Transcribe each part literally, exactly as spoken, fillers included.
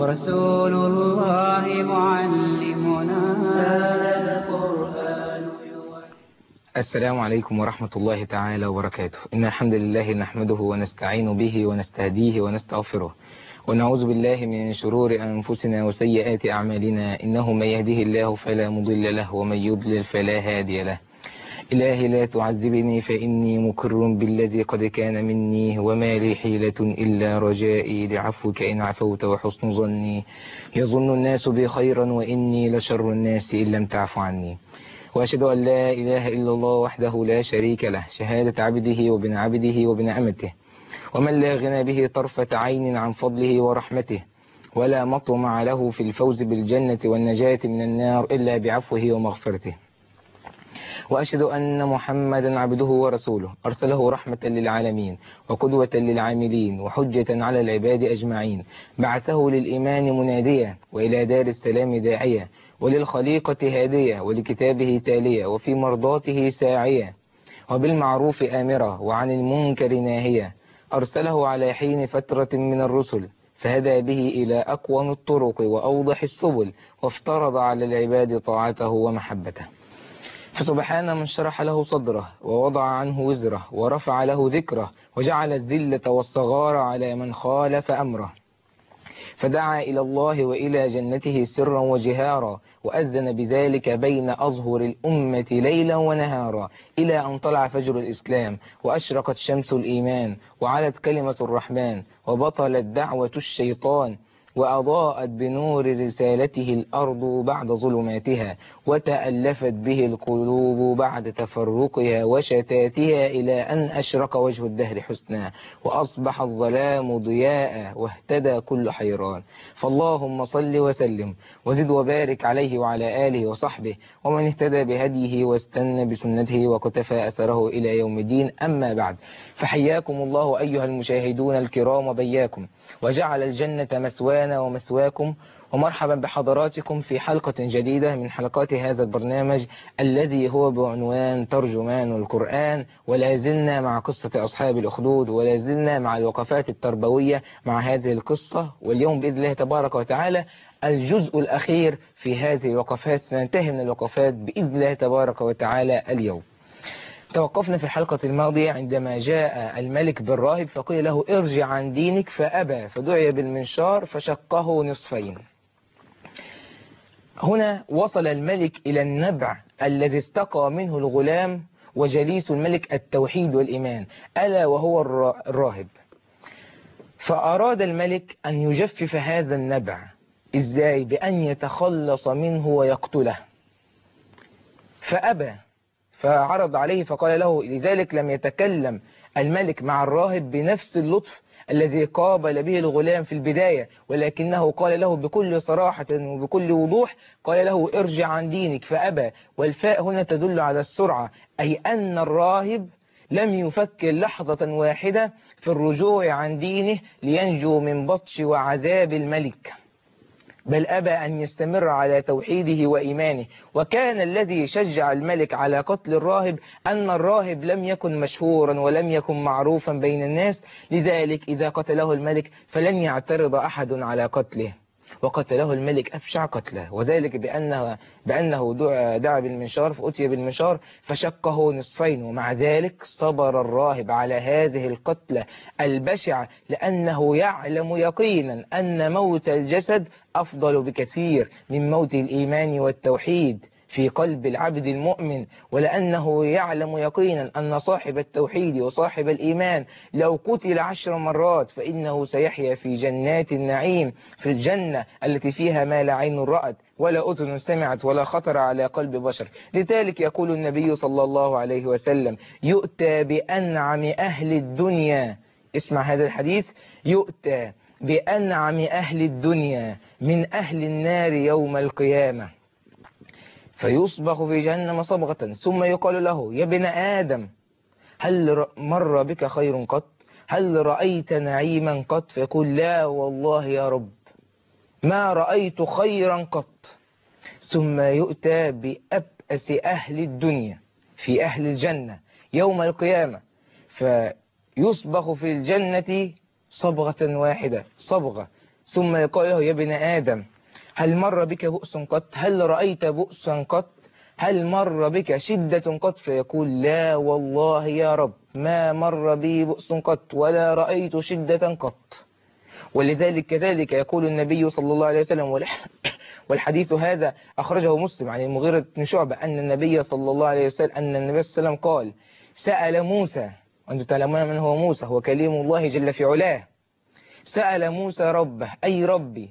رسول الله معلمنا القرآن. السلام عليكم ورحمة الله تعالى وبركاته. إن الحمد لله نحمده ونستعين به ونستهديه ونستغفره، ونعوذ بالله من شرور أنفسنا وسيئات أعمالنا. إنه من يهده الله فلا مضل له، ومن يضلل فلا هادي له. إلهي لا تعذبني فإني مقر بالذي قد كان مني، وما لي حيلة إلا رجائي لعفوك إن عفوت وحسن ظني. يظن الناس بي خيرا وإني لشر الناس إن لم تعف عني. وأشهد أن لا إله إلا الله وحده لا شريك له، شهادة عبده وابن عبده وابن أمته، ومن لا غنى به طرفة عين عن فضله ورحمته، ولا مطمع له في الفوز بالجنة والنجاة من النار إلا بعفوه ومغفرته. وأشهد أن محمدا عبده ورسوله، أرسله رحمة للعالمين وقدوة للعاملين وحجة على العباد أجمعين. بعثه للإيمان مناديا، وإلى دار السلام داعيا، وللخليقة هادية، ولكتابه تالية، وفي مرضاته ساعية، وبالمعروف آمرة، وعن المنكر ناهية. أرسله على حين فترة من الرسل، فهدى به إلى أقوم الطرق وأوضح السبل، وافترض على العباد طاعته ومحبته. فسبحان من شرح له صدره، ووضع عنه وزره، ورفع له ذكره، وجعل الذلة والصغار على من خالف أمره. فدعا إلى الله وإلى جنته سرا وجهارا، وأذن بذلك بين أظهر الأمة ليلا ونهارا، إلى أن طلع فجر الإسلام، وأشرقت شمس الإيمان، وعلت كلمة الرحمن، وبطلت دعوة الشيطان، وأضاءت بنور رسالته الأرض بعد ظلماتها، وتألفت به القلوب بعد تفرقها وشتاتها، إلى أن أشرق وجه الدهر حسنا، وأصبح الظلام ضياء، واهتدى كل حيران. فاللهم صل وسلم وزد وبارك عليه وعلى آله وصحبه، ومن اهتدى بهديه واستنى بسنته وقتفى أثره إلى يوم الدين. أما بعد، فحياكم الله أيها المشاهدون الكرام وبياكم، وجعل الجنة مسوانا ومسواكم، ومرحبا بحضراتكم في حلقة جديدة من حلقات هذا البرنامج الذي هو بعنوان ترجمان القرآن. ولا زلنا مع قصة أصحاب الأخدود، ولا زلنا مع الوقفات التربوية مع هذه القصة. واليوم بإذن الله تبارك وتعالى الجزء الأخير في هذه الوقفات، سننتهي من الوقفات بإذن الله تبارك وتعالى اليوم. توقفنا في الحلقة الماضية عندما جاء الملك بالراهب فقيل له ارجع عن دينك فأبى، فدعي بالمنشار فشقه نصفين. هنا وصل الملك إلى النبع الذي استقى منه الغلام وجليس الملك التوحيد والإيمان، ألا وهو الراهب. فأراد الملك أن يجفف هذا النبع. إزاي؟ بأن يتخلص منه ويقتله، فأبى، فعرض عليه فقال له. لذلك لم يتكلم الملك مع الراهب بنفس اللطف الذي قابل به الغلام في البداية، ولكنه قال له بكل صراحة وبكل وضوح، قال له ارجع عن دينك فأبى. والفاء هنا تدل على السرعة، أي أن الراهب لم يفكر لحظة واحدة في الرجوع عن دينه لينجو من بطش وعذاب الملك، بل أبى أن يستمر على توحيده وإيمانه. وكان الذي شجع الملك على قتل الراهب أن الراهب لم يكن مشهورا ولم يكن معروفا بين الناس، لذلك إذا قتله الملك فلن يعترض أحد على قتله، وقتله الملك أبشع قتله، وذلك بأنه, بأنه دعا, دعا بالمنشار فأتي بالمنشار فشقه نصفين. ومع ذلك صبر الراهب على هذه القتلة البشعة، لأنه يعلم يقينا أن موت الجسد أفضل بكثير من موت الإيمان والتوحيد في قلب العبد المؤمن، ولأنه يعلم يقينا أن صاحب التوحيد وصاحب الإيمان لو قتل عشر مرات فإنه سيحيا في جنات النعيم، في الجنة التي فيها ما لا عين رأت ولا أذن سمعت ولا خطر على قلب بشر. لذلك يقول النبي صلى الله عليه وسلم يؤتى بأنعم أهل الدنيا، اسمع هذا الحديث، يؤتى بأنعم أهل الدنيا من أهل النار يوم القيامة، فيصبغ في جهنم صبغة، ثم يقال له يا ابن آدم هل مر بك خير قط؟ هل رأيت نعيما قط؟ فيقول لا والله يا رب ما رأيت خيرا قط. ثم يؤتى بأبأس أهل الدنيا في أهل الجنة يوم القيامة، فيصبغ في الجنة صبغة واحدة، صبغة ثم يقال له: يا ابن آدم، هل مر بك بؤس قط؟ هل رأيت بؤسا قط؟ هل مر بك شدة قط؟ فيقول: لا والله يا رب، ما مر بي بؤس قط ولا رأيت شدة قط. ولذلك كذلك يقول النبي صلى الله عليه وسلم، والحديث هذا أخرجه مسلم عن المغيرة بن شعبة، أن النبي صلى الله عليه وسلم أن النبي صلى الله عليه وسلم قال: سأل موسى، وأنتم تعلمون من هو موسى، هو كليم الله جل في علاه. سأل موسى ربه: أي ربي،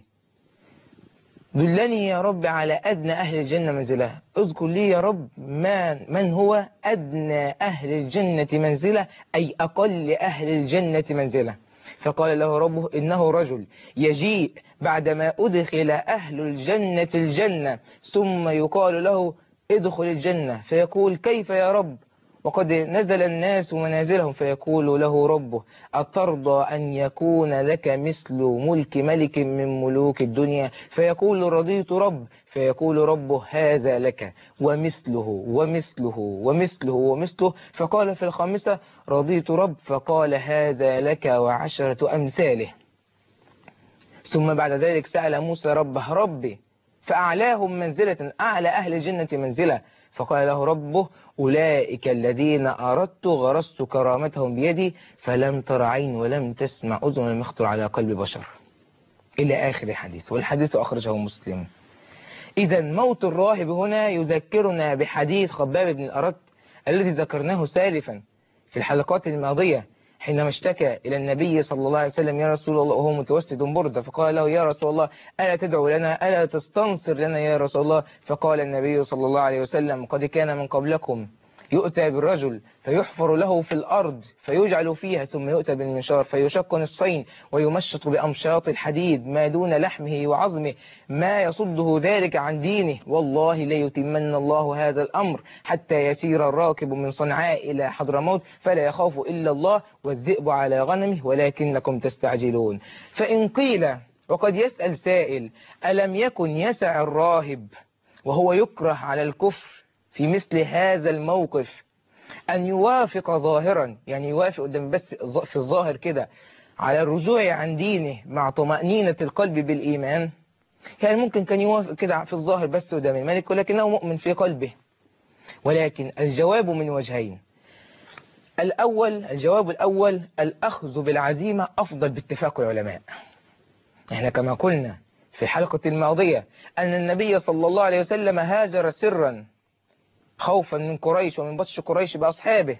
دلني يا رب على أدنى أهل الجنة منزلة. اذكر لي يا رب من, من هو أدنى أهل الجنة منزلة، أي أقل أهل الجنة منزلة. فقال له ربه: إنه رجل يجيء بعدما أدخل أهل الجنة الجنة ثم يقال له: ادخل الجنة، فيقول: كيف يا رب وقد نزل الناس منازلهم؟ فيقول له ربه: أترضى أن يكون لك مثل ملك ملك من ملوك الدنيا؟ فيقول: رضيت رب. فيقول ربه: هذا لك ومثله ومثله ومثله ومثله. فقال في الخامسة: رضيت رب. فقال: هذا لك وعشرة أمثاله. ثم بعد ذلك سأل موسى ربه: ربي، فأعلاهم منزلة، أعلى أهل الجنة منزلة. فقال له ربه: أولئك الذين أردت غرست كرامتهم بيدي، فلم تر عين ولم تسمع أذن ولم يخطر على قلب بشر، إلى آخر الحديث. والحديث أخرجه مسلم. إذا موت الراهب هنا يذكرنا بحديث خباب بن الأرت الذي ذكرناه سالفا في الحلقات الماضية، حينما اشتكى إلى النبي صلى الله عليه وسلم: يا رسول الله، وهو متوسد بردة، فقال له: يا رسول الله، ألا تدعو لنا، ألا تستنصر لنا يا رسول الله؟ فقال النبي صلى الله عليه وسلم: قد كان من قبلكم يؤتى بالرجل فيحفر له في الأرض فيجعل فيها، ثم يؤتى بالمنشار فيشق نصفين ويمشط بأمشاط الحديد ما دون لحمه وعظمه، ما يصده ذلك عن دينه، والله ليتمن الله هذا الأمر حتى يسير الراكب من صنعاء إلى حضرموت فلا يخاف إلا الله والذئب على غنمه ولكنكم تستعجلون. فإن قيل، وقد يسأل سائل: ألم يكن يسع الراهب وهو يكره على الكفر في مثل هذا الموقف أن يوافق ظاهرا، يعني يوافق قدام بس في الظاهر كده على الرجوع عن دينه مع طمأنينة القلب بالإيمان؟ يعني ممكن كان يوافق كده في الظاهر بس قدام الملك ولكنه مؤمن في قلبه. ولكن الجواب من وجهين. الأول، الجواب الأول: الأخذ بالعزيمة أفضل باتفاق العلماء. احنا كما قلنا في الحلقة الماضية أن النبي صلى الله عليه وسلم هاجر سرا خوفا من قريش ومن بطش قريش بأصحابه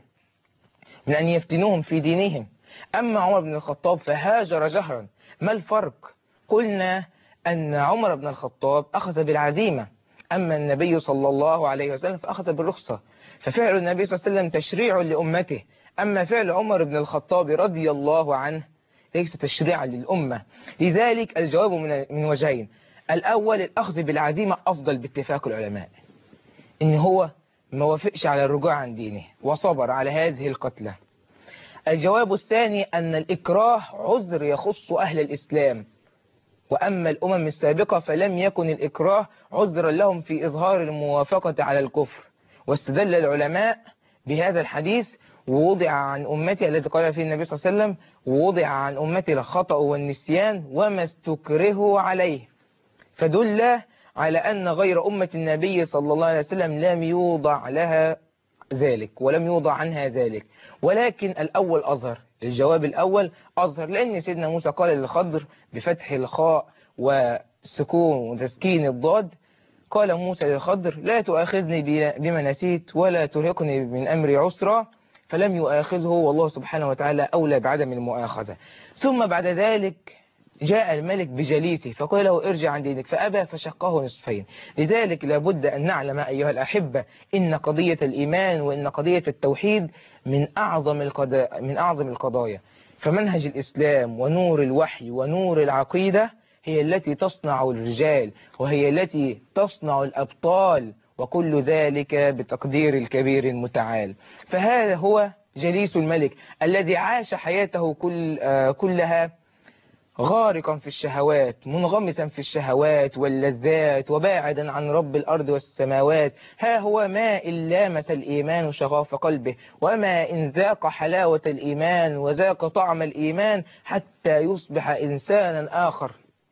من أن يفتنوهم في دينهم. أما عمر بن الخطاب فهاجر جهرا. ما الفرق؟ قلنا أن عمر بن الخطاب أخذ بالعزيمة، أما النبي صلى الله عليه وسلم فأخذ بالرخصة. ففعل النبي صلى الله عليه وسلم تشريع لأمته، أما فعل عمر بن الخطاب رضي الله عنه ليس تشريعا للأمة. لذلك الجواب من وجهين. الأول: الأخذ بالعزيمة أفضل باتفاق العلماء، إن هو ما وافقش على الرجوع عن دينه وصبر على هذه القتلة. الجواب الثاني: أن الإكراه عذر يخص أهل الإسلام، وأما الأمم السابقة فلم يكن الإكراه عذرا لهم في إظهار الموافقة على الكفر. واستدل العلماء بهذا الحديث: ووضع عن أمتي الذي قال فيه النبي صلى الله عليه وسلم: ووضع عن أمتي الخطأ والنسيان وما استكرهوا عليه. فدل على أن غير أمة النبي صلى الله عليه وسلم لم يوضع لها ذلك ولم يوضع عنها ذلك. ولكن الأول أظهر، الجواب الأول أظهر، لأن سيدنا موسى قال للخضر بفتح الخاء وسكون وتسكين الضاد، قال موسى للخضر: لا تؤاخذني بما نسيت ولا ترهقني من أمري عسرا، فلم يؤاخذه، والله سبحانه وتعالى أولى بعدم المؤاخذة. ثم بعد ذلك جاء الملك بجليسه فقال له: ارجع عن دينك، فأبى فشقه نصفين. لذلك لابد أن نعلم أيها الأحبة إن قضية الإيمان وإن قضية التوحيد من أعظم القضايا من أعظم القضايا. فمنهج الإسلام ونور الوحي ونور العقيدة هي التي تصنع الرجال وهي التي تصنع الأبطال، وكل ذلك بتقدير الكبير المتعال. فهذا هو جليس الملك الذي عاش حياته كل آه كلها غارقا في الشهوات، منغمسا في الشهوات واللذات وباعدا عن رب الأرض والسماوات. ها هو ما إن لامس الإيمان شغاف قلبه، وما إن ذاق حلاوة الإيمان وذاق طعم الإيمان حتى يصبح إنسانا آخر.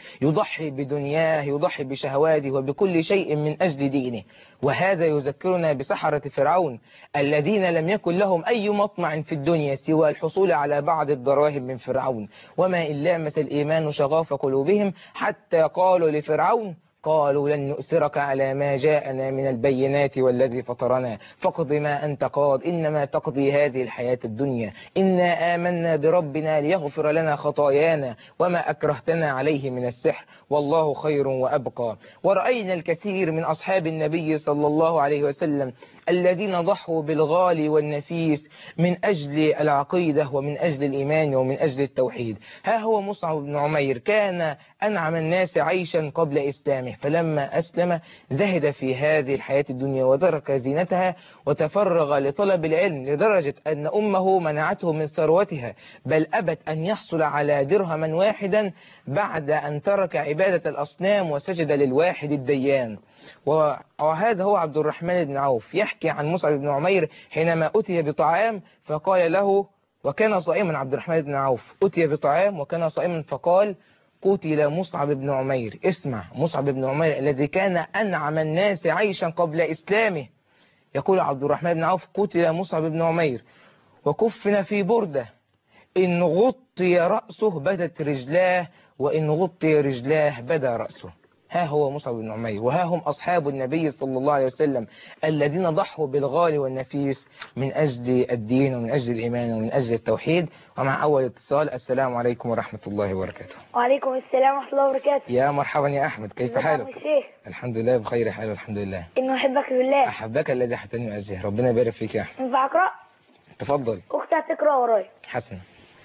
يضحي بدنياه، يضحي بشهواته وبكل شيء من أجل دينه. وهذا يذكرنا بسحرة فرعون الذين لم يكن لهم أي مطمع في الدنيا سوى الحصول على بعض الدراهم من فرعون، وما إن لامس الإيمان شغاف قلوبهم حتى قالوا لفرعون قالوا لن نؤثرك على ما جاءنا من البينات والذي فطرنا فاقض ما أنت قاض إنما تقضي هذه الحياة الدنيا إنا آمنا بربنا ليغفر لنا خطايانا وما أكرهتنا عليه من السحر والله خير وأبقى. ورأينا الكثير من أصحاب النبي صلى الله عليه وسلم الذين ضحوا بالغالي والنفيس من أجل العقيدة ومن أجل الإيمان ومن أجل التوحيد. ها هو مصعب بن عمير كان أنعم الناس عيشا قبل إسلامه، فلما أسلم زهد في هذه الحياة الدنيا وترك زينتها وتفرغ لطلب العلم، لدرجة أن أمه منعته من ثروتها بل أبت أن يحصل على درهما واحدا بعد أن ترك عبادة الأصنام وسجد للواحد الديان. وهذا هو عبد الرحمن بن عوف يحكي عن مصعب بن عمير حينما أتي بطعام فقال له، وكان صائما عبد الرحمن بن عوف، أتي بطعام وكان صائما فقال قتل مصعب بن عمير. اسمع، مصعب بن عمير الذي كان أنعم الناس عيشا قبل إسلامه، يقول عبد الرحمن بن عوف قتل مصعب بن عمير وكفن في بردة إن غطي رأسه بدت رجلاه وإن غطي رجلاه بدا رأسه. ها هو مصعب بن عمير، وها هم أصحاب النبي صلى الله عليه وسلم الذين ضحوا بالغالي والنفيس من أجل الدين ومن أجل الإيمان ومن أجل التوحيد. ومع أول اتصال، السلام عليكم ورحمة الله وبركاته. وعليكم السلام ورحمة الله وبركاته. يا مرحبا يا أحمد، كيف حالك؟ الشيخ الحمد لله بخير حال والحمد لله. إنه أحبك بالله. أحبك الذي أحبتني وأزيه، ربنا يبارك فيك يا أحمد. ينفع أقرأ؟ تفضل. أختي هتقرأ ورايا. حسنا.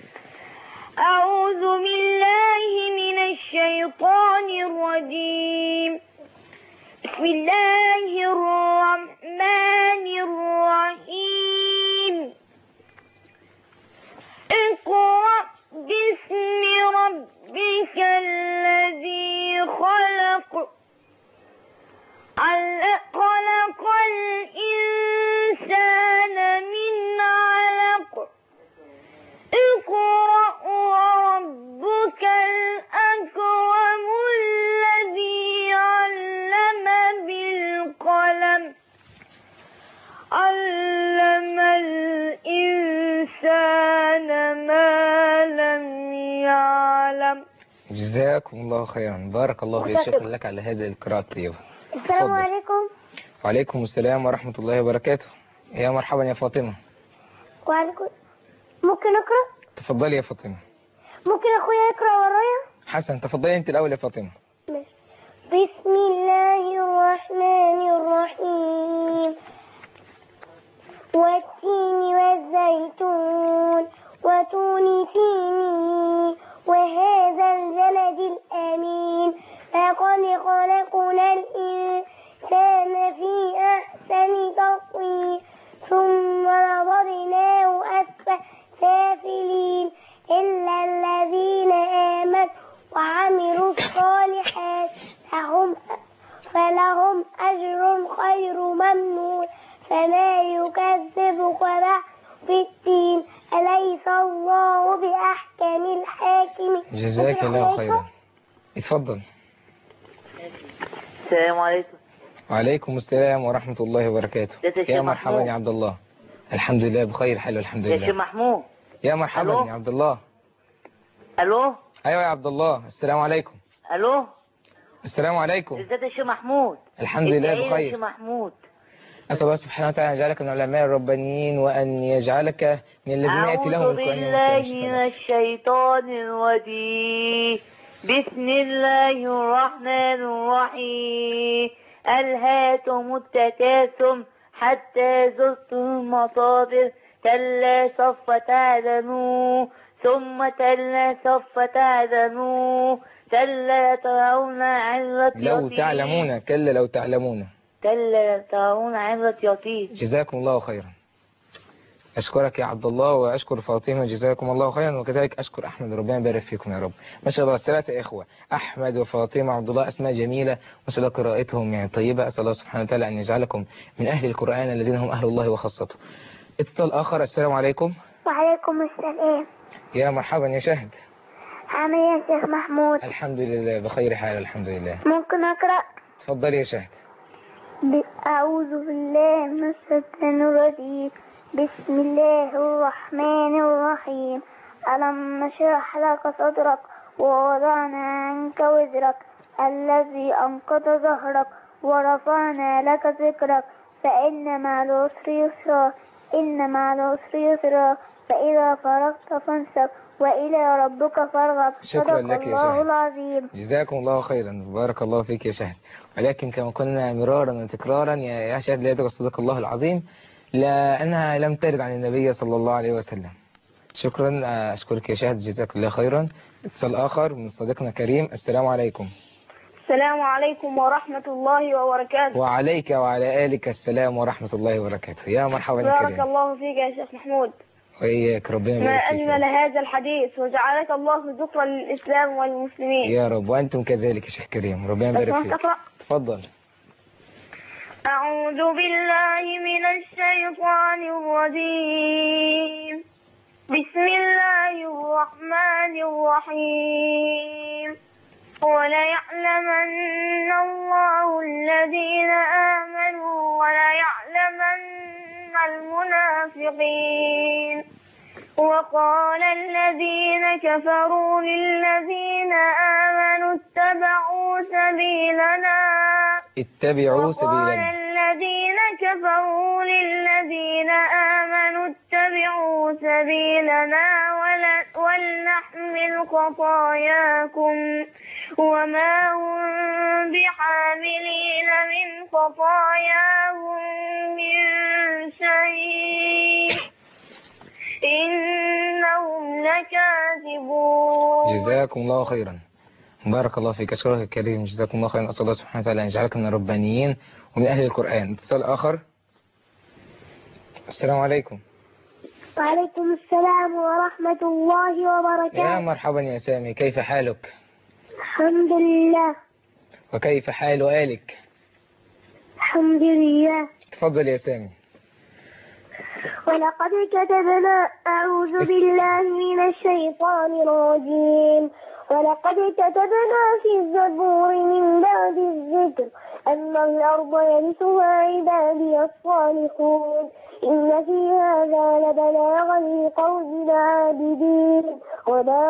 أعوذ بالله من الشيطان الرجيم. بسم الله الرحمن الرحيم. اقرأ باسم ربك الذي خلق خلق الإنسان من علق اقرأ وربك الأكرم الذي علم بالقلم علم الإنسان ما لم يعلم. جزاكم الله خيرا، بارك الله فيك، شكرا لك على هذه القراءة الطيبة. السلام عليكم. وعليكم السلام ورحمة الله وبركاته. يا مرحبا يا فاطمة. وعليكم. ممكن أقرأ؟ تفضلي يا فاطمة. ممكن أخويا يقرأ ورايا؟ حسن، تفضلي أنت الأول يا فاطمة. ماشي. بسم الله الرحمن الرحيم. والتين والزيتون وطول سينين وهذا البلد الأمين لقد خلقنا الإنسان في أحسن تقويم ثم رددناه أسفل سافلين إلا الذين آمنوا وعملوا الصالحات فهم فلهم أجر غير ممنون فما يكذبك بعد بالدين أليس الله بأحكم الحاكمين. جزاك الله خيرا. اتفضل. السلام عليكم. وعليكم السلام ورحمة الله وبركاته. يا مرحبا يا عبد الله. الحمد لله بخير حال والحمد لله. يا شيخ محمود. يا مرحبا يا عبد الله. الو. ايوه يا عبد الله، السلام عليكم. الو. السلام عليكم. ازيك يا شيخ محمود؟ الحمد لله بخير. يا شيخ محمود. أسأل الله سبحانه وتعالى أن يجعلك من العلماء الربانيين وأن يجعلك من الذين يأتي لهم القرآن. أعوذ بالله من الشيطان الرجيم. بسم الله الرحمن الرحيم. ألهاكم التكاثر حتى زرتم المقابر كلا سوف تعلمون ثم كلا سوف تعلمون كلا ترون عين لو تعلمون كلا لو تعلمون كلا ترون عين يقين. جزاكم الله خيرا. أشكرك يا عبد الله وأشكر فاطمة، جزاكم الله خيرا، وكذلك أشكر أحمد، ربنا يبارك فيكم يا رب. ما شاء الله الثلاثة إخوة أحمد وفاطمة وعبد الله أسماء جميلة، ما شاء الله قراءتهم يعني طيبة. أسأل الله سبحانه وتعالى أن يجعلكم من أهل القرآن الذين هم أهل الله وخاصته. اتصال آخر. السلام عليكم. وعليكم السلام. يا مرحبا يا شهد. عامل ايه يا شيخ محمود؟ الحمد لله بخير حال الحمد لله. ممكن أقرأ؟ اتفضل يا شهد. أعوذ بالله من الشيطان الرجيم. بسم الله الرحمن الرحيم. ألم نشرح لك صدرك ووضعنا عنك وزرك الذي أنقض ظهرك ورفعنا لك ذكرك فإن مع العسر يسرا إن مع العسر يسرا فإذا فرغت فانصب وإلى ربك فارغب. شكرا صدق لك يا الله شهد. العظيم. جزاكم الله خيرا بارك الله فيك يا شهد. ولكن كما قلنا مرارا وتكرارا يا يا شهد لا يدرك صدق الله العظيم لأنها لم ترد عن النبي صلى الله عليه وسلم. شكرا أشكرك يا شهد جزاك الله خيرا. اتصال آخر من صديقنا كريم. السلام عليكم. السلام عليكم ورحمة الله وبركاته. وعليك وعلى آلك السلام ورحمة الله وبركاته. يا مرحبا يا بارك كريم. الله فيك يا شيخ محمود. وإياك ربنا ما يبارك فيك. أجمل هذا الحديث وجعلك الله ذكرا للإسلام والمسلمين. يا رب وأنتم كذلك يا شيخ كريم ربنا لو يبارك سمحت فيك. أقرأ. تفضل. أعوذ بالله من الشيطان الرجيم. بسم الله الرحمن الرحيم. وليعلمن الله الذين آمنوا وليعلمن المنافقين. وقال الذين كفروا للذين آمنوا اتبعوا سبيلنا اتبعوا وقال سبيلنا. الذين كفروا للذين آمنوا اتبعوا سبيلنا ولا- ولنحمل خطاياكم وما هم بحاملين من خطاياهم من شيء إنهم لكاذبون. جزاكم الله خيرا بارك الله فيك. أشكرك الكريم جزاكم الله خيرا. أسأل الله سبحانه وتعالى أن يجعلك من الربانيين ومن أهل القرآن. اتصال آخر. السلام عليكم. وعليكم السلام ورحمة الله يا وبركاته. مرحبا يا سامي كيف حالك الحمد لله. وكيف حال آلك؟ الحمد لله. تفضل يا سامي. ولقد كتبنا أعوذ بالله من الشيطان الرجيم. ولقد كتبنا في الزبور من بعد الذكر أن الأرض يرثها عبادي الصالحون إن في هذا لبلاغا لقوم عابدين وما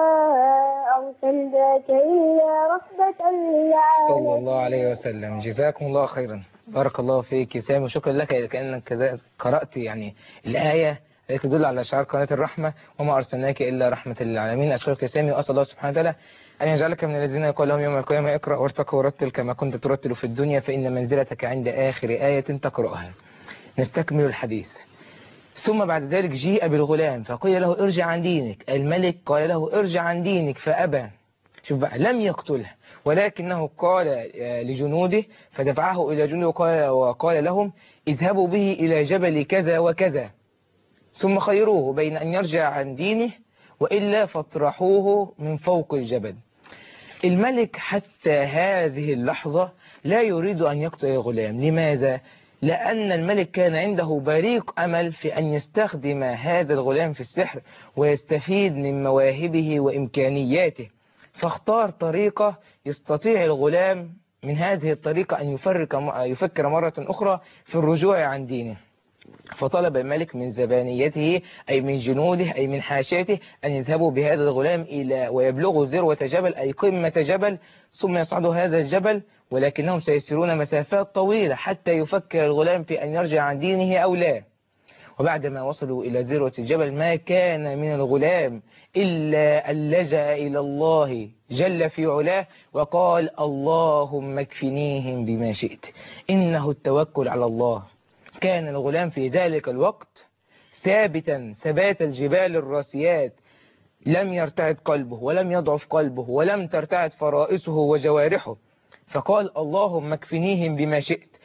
أرسلناك إلا رحمة للعالمين. صلى الله عليه وسلم. جزاكم الله خيرا بارك الله فيك يا سامي. وشكرا لك كأنك كذا قرأت يعني الآية التي تدل على شعار قناة الرحمة وما أرسلناك إلا رحمة للعالمين. أشكرك يا سامي وأسأل الله سبحانه وتعالى أن يجعلك من الذين يقول لهم يوم القيامة اقرأ وارتقى ورتل كما كنت ترتل في الدنيا فإن منزلتك عند آخر آية تقرأها. نستكمل الحديث. ثم بعد ذلك جيء بالغلام فقيل له ارجع عن دينك. الملك قال له ارجع عن دينك فأبى. شوف بقى لم يقتله ولكنه قال لجنوده فدفعه إلى جنوده وقال, وقال لهم اذهبوا به إلى جبل كذا وكذا ثم خيروه بين أن يرجع عن دينه وإلا فاطرحوه من فوق الجبل. الملك حتى هذه اللحظة لا يريد أن يقتل الغلام. لماذا؟ لأن الملك كان عنده بريق أمل في أن يستخدم هذا الغلام في السحر ويستفيد من مواهبه وإمكانياته، فاختار طريقة يستطيع الغلام من هذه الطريقة أن يفرق يفكر مرة أخرى في الرجوع عن دينه. فطلب الملك من زبانيته أي من جنوده أي من حاشيته أن يذهبوا بهذا الغلام إلى ويبلغوا ذروة جبل أي قمة جبل ثم يصعدوا هذا الجبل، ولكنهم سيسيرون مسافات طويلة حتى يفكر الغلام في أن يرجع عن دينه أو لا. وبعدما وصلوا إلى ذروة الجبل ما كان من الغلام إلا أن لجأ إلى الله جل في علاه وقال اللهم اكفنيهم بما شئت. إنه التوكل على الله. كان الغلام في ذلك الوقت ثابتا ثبات الجبال الراسيات، لم يرتعد قلبه ولم يضعف قلبه ولم ترتعد فرائسه وجوارحه، فقال اللهم اكفنيهم بما شئت.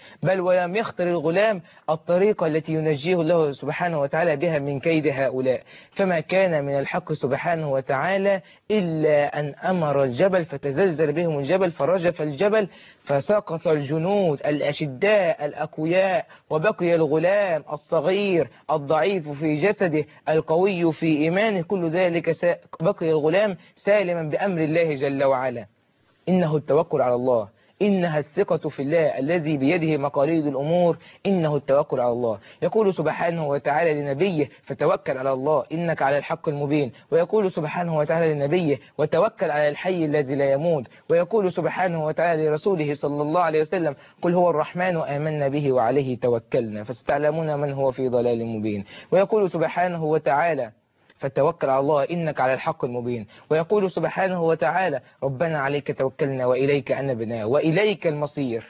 بل ولم يختر الغلام الطريقة التي ينجيه الله سبحانه وتعالى بها من كيد هؤلاء. فما كان من الحق سبحانه وتعالى إلا أن أمر الجبل فتزلزل بهم الجبل فرجف الجبل فسقط الجنود الأشداء الأقوياء، وبقي الغلام الصغير الضعيف في جسده القوي في إيمانه. كل ذلك بقي الغلام سالما بأمر الله جل وعلا. إنه التوكل على الله، إنها الثقة في الله الذي بيده مقاليد الأمور، إنه التوكل على الله. يقول سبحانه وتعالى لنبيه فتوكل على الله إنك على الحق المبين، ويقول سبحانه وتعالى لنبيه وتوكل على الحي الذي لا يموت، ويقول سبحانه وتعالى لرسوله صلى الله عليه وسلم قل هو الرحمن آمنا به وعليه توكلنا فستعلمون من هو في ضلال مبين. ويقول سبحانه وتعالى فتوكل على الله إنك على الحق المبين. ويقول سبحانه وتعالى ربنا عليك توكلنا وإليك أنبنا وإليك المصير.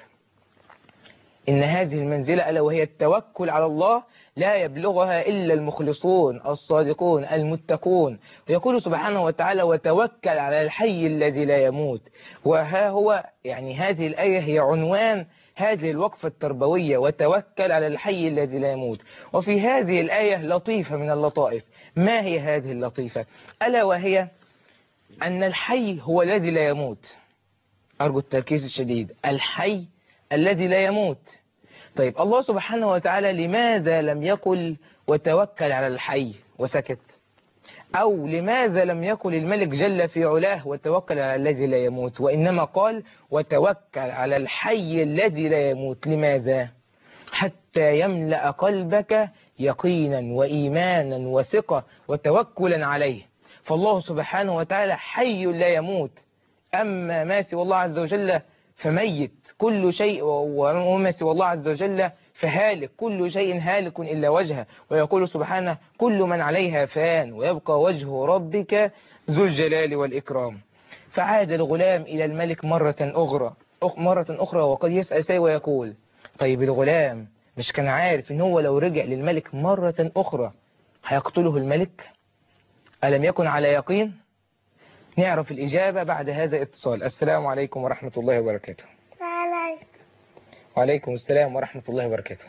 إن هذه المنزلة ألا وهي التوكل على الله لا يبلغها إلا المخلصون الصادقون المتقون. ويقول سبحانه وتعالى وتوكل على الحي الذي لا يموت. وها هو يعني هذه الآية هي عنوان هذه الوقفة التربوية، وتوكل على الحي الذي لا يموت. وفي هذه الآية لطيفة من اللطائف. ما هي هذه اللطيفة؟ ألا وهي أن الحي هو الذي لا يموت. أرجو التركيز الشديد، الحي الذي لا يموت. طيب الله سبحانه وتعالى لماذا لم يقل وتوكل على الحي وسكت؟ أو لماذا لم يقل الملك جل في علاه وتوكل على الذي لا يموت، وإنما قال وتوكل على الحي الذي لا يموت؟ لماذا؟ حتى يملأ قلبك يقينا وإيمانا وثقة وتوكلا عليه. فالله سبحانه وتعالى حي لا يموت، أما ما سوى الله عز وجل فميت كل شيء، وما سوى الله عز وجل فهالك كل شيء هالك إلا وجهه. ويقول سبحانه كل من عليها فان ويبقى وجه ربك ذو الجلال والإكرام. فعاد الغلام إلى الملك مرة أخرى مرة أخرى وقد يسأل سي ويقول طيب الغلام مش كان عارف إن هو لو رجع للملك مرة أخرى هيقتله الملك؟ ألم يكن على يقين؟ نعرف الإجابة بعد هذا الاتصال. السلام عليكم ورحمة الله وبركاته. وعليكم وعليكم السلام ورحمة الله وبركاته.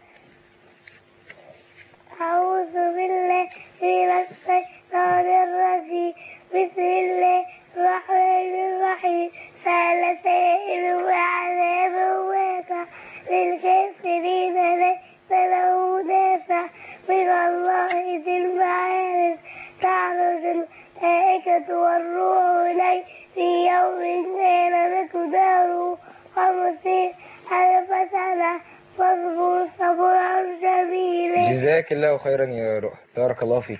أعوذ بالله من الشيطان الرجيم. بسم الله الرحمن الرحيم. سأل سائل وعذاب واقع للكافرين ليس له دافع من الله ذي المعارف. تعرج الملائكة والروح إليه في يوم كان مقداره خمسين ألف سنة فاصبر صبرا جميلا. جزاك الله خيرا يا رؤى، بارك الله فيك.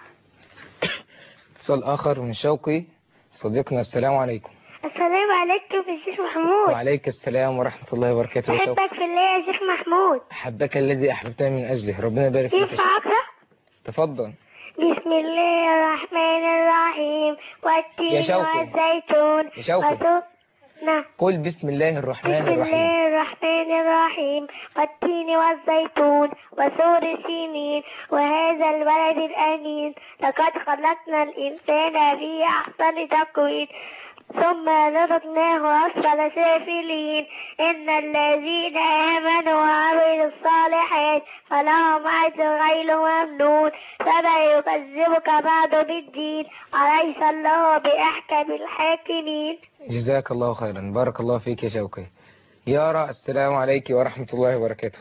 اتصال آخر من شوقي صديقنا. السلام عليكم. السلام عليكم يا شيخ محمود. وعليك السلام ورحمة الله وبركاته. يا شوقي أحبك في الله يا شيخ محمود. أحبك الذي أحببتني من أجله، ربنا يبارك فيك. ينفع أقرأ؟ تفضل. بسم الله الرحمن الرحيم والتين يا شوقي. والزيتون. يا شوقي. وطور. نعم. قل بسم الله الرحمن بسم الرحيم. الله الرحمن الرحيم والتين والزيتون وسور سينين وهذا البلد الأمين. لقد خلقنا الإنسان في أحسن تقويم ثم رددناه أسفل سافلين. إن الذين آمنوا وعملوا الصالحات فلهم أجر غير ممنون. فما يكذبك بعد بالدين أليس الله بأحكم الحاكمين. جزاك الله خيرا، بارك الله فيك يا شوقي. يارا السلام عليك ورحمة الله وبركاته.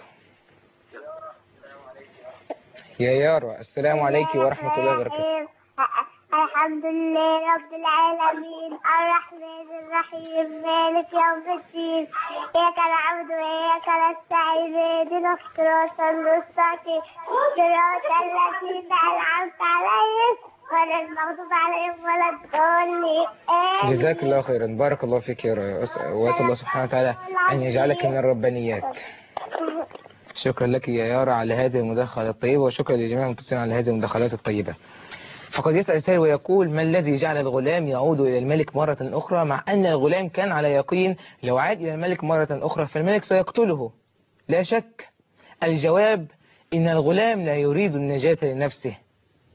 يا يارا السلام عليك ورحمة الله وبركاته. الحمد لله رب العالمين الرحمن الرحيم مالك يوم الدين إياك نعبد وإياك نستعين اهدنا الصراط المستقيم صراط الذين أنعمت عليهم غير المغضوب عليهم ولا الضالين. جزاك الله خيرا، بارك الله فيك يا رؤى، وأسأل الله سبحانه وتعالى أن يجعلك من الربانيات. شكرا لك يا يارا على هذه المداخلة الطيبة، وشكرا لجميع المتصلين على هذه المداخلات الطيبة. فقد يسأل سائل ويقول ما الذي جعل الغلام يعود إلى الملك مرة أخرى، مع أن الغلام كان على يقين لو عاد إلى الملك مرة أخرى فالملك سيقتله؟ لا شك. الجواب إن الغلام لا يريد النجاة لنفسه،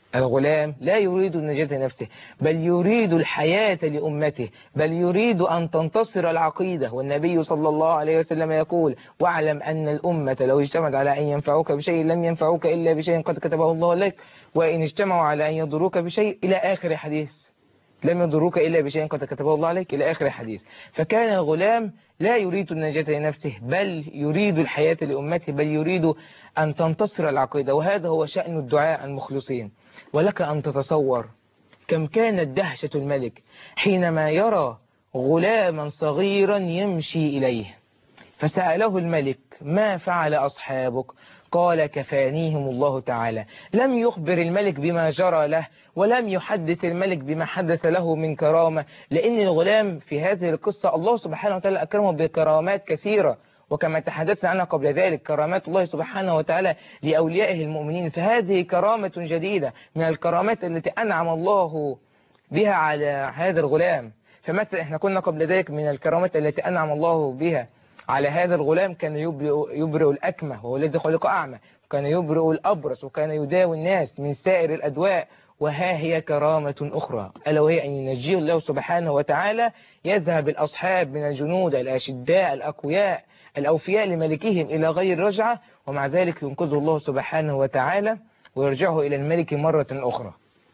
الغلام لا يريد النجاة لنفسه، بل يريد الحياة لأمته، بل يريد أن تنتصر العقيدة. والنبي صلى الله عليه وسلم يقول: واعلم أن الأمة لو اجتمعت على أن ينفعوك بشيء لم ينفعوك إلا بشيء قد كتبه الله لك، وإن اجتمعوا على أن يضروك بشيء، إلى آخر حديث، لم يضروك إلا بشيء قد كتبه الله عليك، إلى آخر حديث. فكان الغلام لا يريد النجاة لنفسه، بل يريد الحياة لأمته، بل يريد أن تنتصر العقيدة. وهذا هو شأن الدعاء المخلصين. ولك أن تتصور كم كانت دهشة الملك حينما يرى غلاما صغيرا يمشي إليه، فسأله الملك: ما فعل أصحابك؟ قال: كفانيهم الله تعالى. لم يخبر الملك بما جرى له، ولم يحدث الملك بما حدث له من كرامة، لأن الغلام في هذه القصة الله سبحانه وتعالى أكرمه بكرامات كثيرة، وكما تحدثنا عنها قبل ذلك كرامات الله سبحانه وتعالى لأوليائه المؤمنين. فهذه كرامة جديدة من الكرامات التي أنعم الله بها على هذا الغلام. فمثلا احنا كنا قبل ذلك من الكرامات التي أنعم الله بها على هذا الغلام: كان يبرئ, يبرئ الأكمه وهو الذي خلق أعمى، وكان يبرئ الأبرص، وكان يداوي الناس من سائر الأدواء. وها هي كرامة أخرى، ألا وهي أن ينجيه الله سبحانه وتعالى، يذهب الأصحاب من الجنود الأشداء الأقوياء الأوفياء لملكهم إلى غير رجعة، ومع ذلك ينقذه الله سبحانه وتعالى ويرجعه إلى الملك مرة أخرى.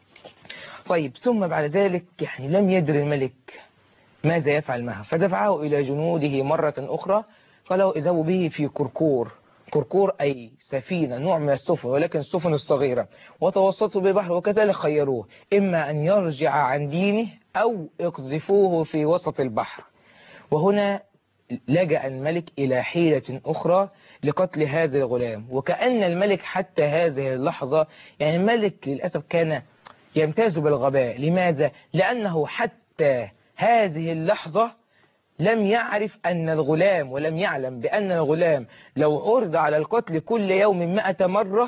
طيب، ثم بعد ذلك يعني لم يدر الملك ماذا يفعل معه، فدفعه إلى جنوده مرة أخرى، قالوا: اذهبوا به في كركور. كركور أي سفينة، نوع من السفن، ولكن السفن الصغيرة، وتوسطوا ببحر، وكذلك خيروه: إما أن يرجع عن دينه أو اقذفوه في وسط البحر. وهنا لجأ الملك إلى حيلة أخرى لقتل هذا الغلام. وكأن الملك حتى هذه اللحظة، يعني الملك للأسف كان يمتاز بالغباء. لماذا؟ لأنه حتى هذه اللحظة لم يعرف أن الغلام، ولم يعلم بأن الغلام لو عرض على القتل كل يوم مئة مرة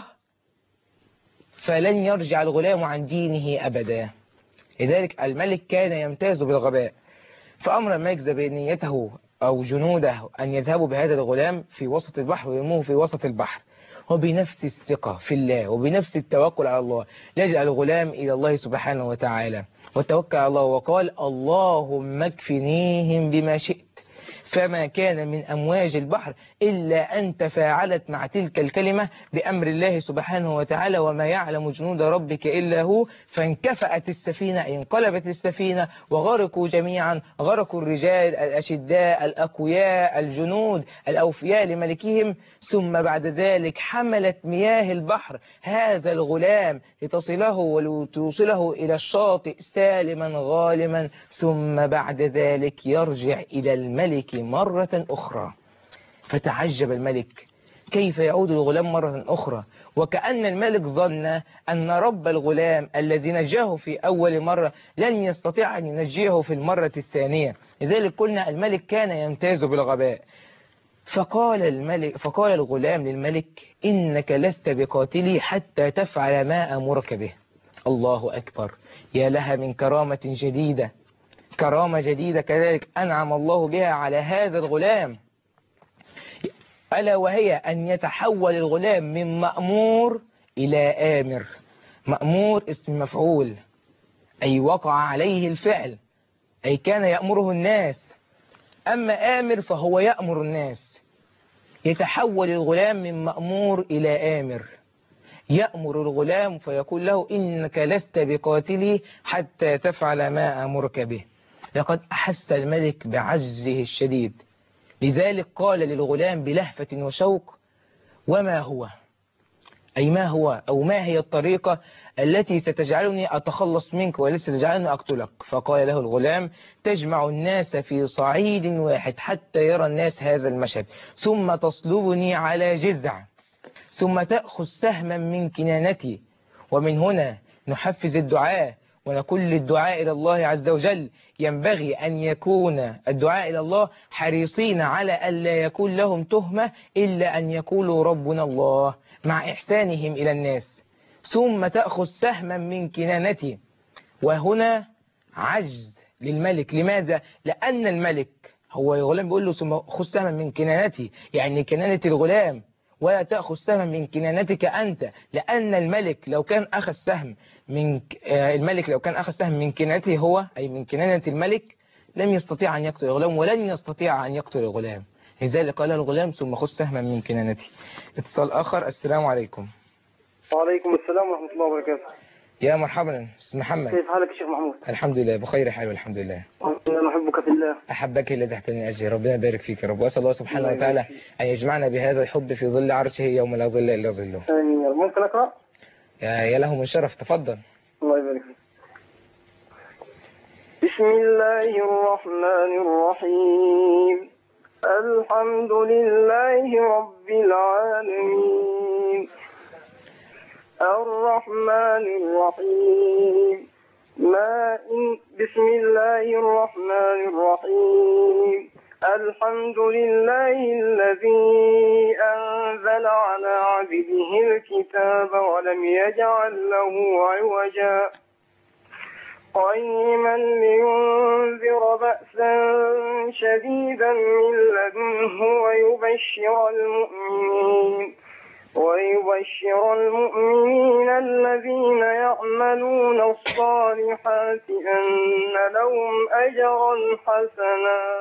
فلن يرجع الغلام عن دينه أبدا. لذلك الملك كان يمتاز بالغباء، فأمر الملك زبانيته أو جنوده أن يذهبوا بهذا الغلام في وسط البحر ويرموه في وسط البحر، وبنفس الثقة في الله وبنفس التوكل على الله لجأ الغلام إلى الله سبحانه وتعالى وتوكل على الله وقال: اللهم اكفنيهم بما شئت. فما كان من أمواج البحر إلا أن تفاعلت مع تلك الكلمة بأمر الله سبحانه وتعالى: وما يعلم جنود ربك إلا هو. فانكفأت السفينة، انقلبت السفينة، وغرقوا جميعا. غرقوا الرجال الأشداء الأقوياء الجنود الأوفياء لملكهم. ثم بعد ذلك حملت مياه البحر هذا الغلام لتصله ولتوصله إلى الشاطئ سالما غالما، ثم بعد ذلك يرجع إلى الملك مرة أخرى. فتعجب الملك كيف يعود الغلام مرة أخرى، وكأن الملك ظن أن رب الغلام الذي نجاه في أول مرة لن يستطيع أن ينجيه في المرة الثانية. لذلك قلنا الملك كان يمتاز بالغباء. فقال الملك فقال الغلام للملك: إنك لست بقاتلي حتى تفعل ما أمرك به. الله أكبر، يا لها من كرامة جديدة، كرامة جديدة كذلك أنعم الله بها على هذا الغلام، ألا وهي أن يتحول الغلام من مأمور إلى آمر. مأمور اسم مفعول، أي وقع عليه الفعل، أي كان يأمره الناس. أما آمر فهو يأمر الناس. يتحول الغلام من مأمور إلى آمر، يأمر الغلام فيقول له: إنك لست بقاتلي حتى تفعل ما أمرك به. لقد أحس الملك بعجزه الشديد، لذلك قال للغلام بلهفة وشوق: وما هو؟ أي ما هو أو ما هي الطريقة التي ستجعلني أتخلص منك والتي ستجعلني أقتلك؟ فقال له الغلام: تجمع الناس في صعيد واحد حتى يرى الناس هذا المشهد، ثم تصلبني على جذع، ثم تأخذ سهما من كنانتي. ومن هنا نحفز الدعاء ونقول للدعاء إلى الله عز وجل ينبغي أن يكون الدعاء إلى الله حريصين على ألا يكون لهم تهمة إلا أن يقولوا ربنا الله مع إحسانهم إلى الناس. ثم تأخذ سهما من كنانتي. وهنا عجز للملك. لماذا؟ لأن الملك هو الغلام بيقول له: ثم خذ سهما من كنانتي، يعني كنانة الغلام، ولا تأخذ سهما من كنانتك أنت، لأن الملك لو كان أخذ سهم من الملك لو كان أخذ سهم من كنانته هو، أي من كنانة الملك، لم يستطيع أن يقتل الغلام ولن يستطيع أن يقتل الغلام، لذلك قال الغلام ثم خذ سهما من كنانتي. اتصال آخر. السلام عليكم. وعليكم السلام ورحمة الله وبركاته. يا مرحبا أستاذ محمد. كيف حالك يا شيخ محمود؟ الحمد لله بخير حال والحمد لله. أنا أحبك في الله. أحبك الذي تحتني أجل. ربنا يبارك فيك يا رب، وأسأل الله سبحانه وتعالى أن يجمعنا بهذا الحب في ظل عرشه يوم لا ظل إلا ظله. آمين. ممكن أقرأ؟ يا له من شرف، تفضل. الله يبارك فيك. بسم الله الرحمن الرحيم. الحمد لله رب العالمين الرحمن الرحيم ما إن بسم الله الرحمن الرحيم الحمد لله الذي أنزل على عبده الكتاب ولم يجعل له عوجا قيما لينذر بأسا شديدا من لدنه ويبشر المؤمنين ويبشر المؤمنين الذين يعملون الصالحات أن لهم أجرا حسنا.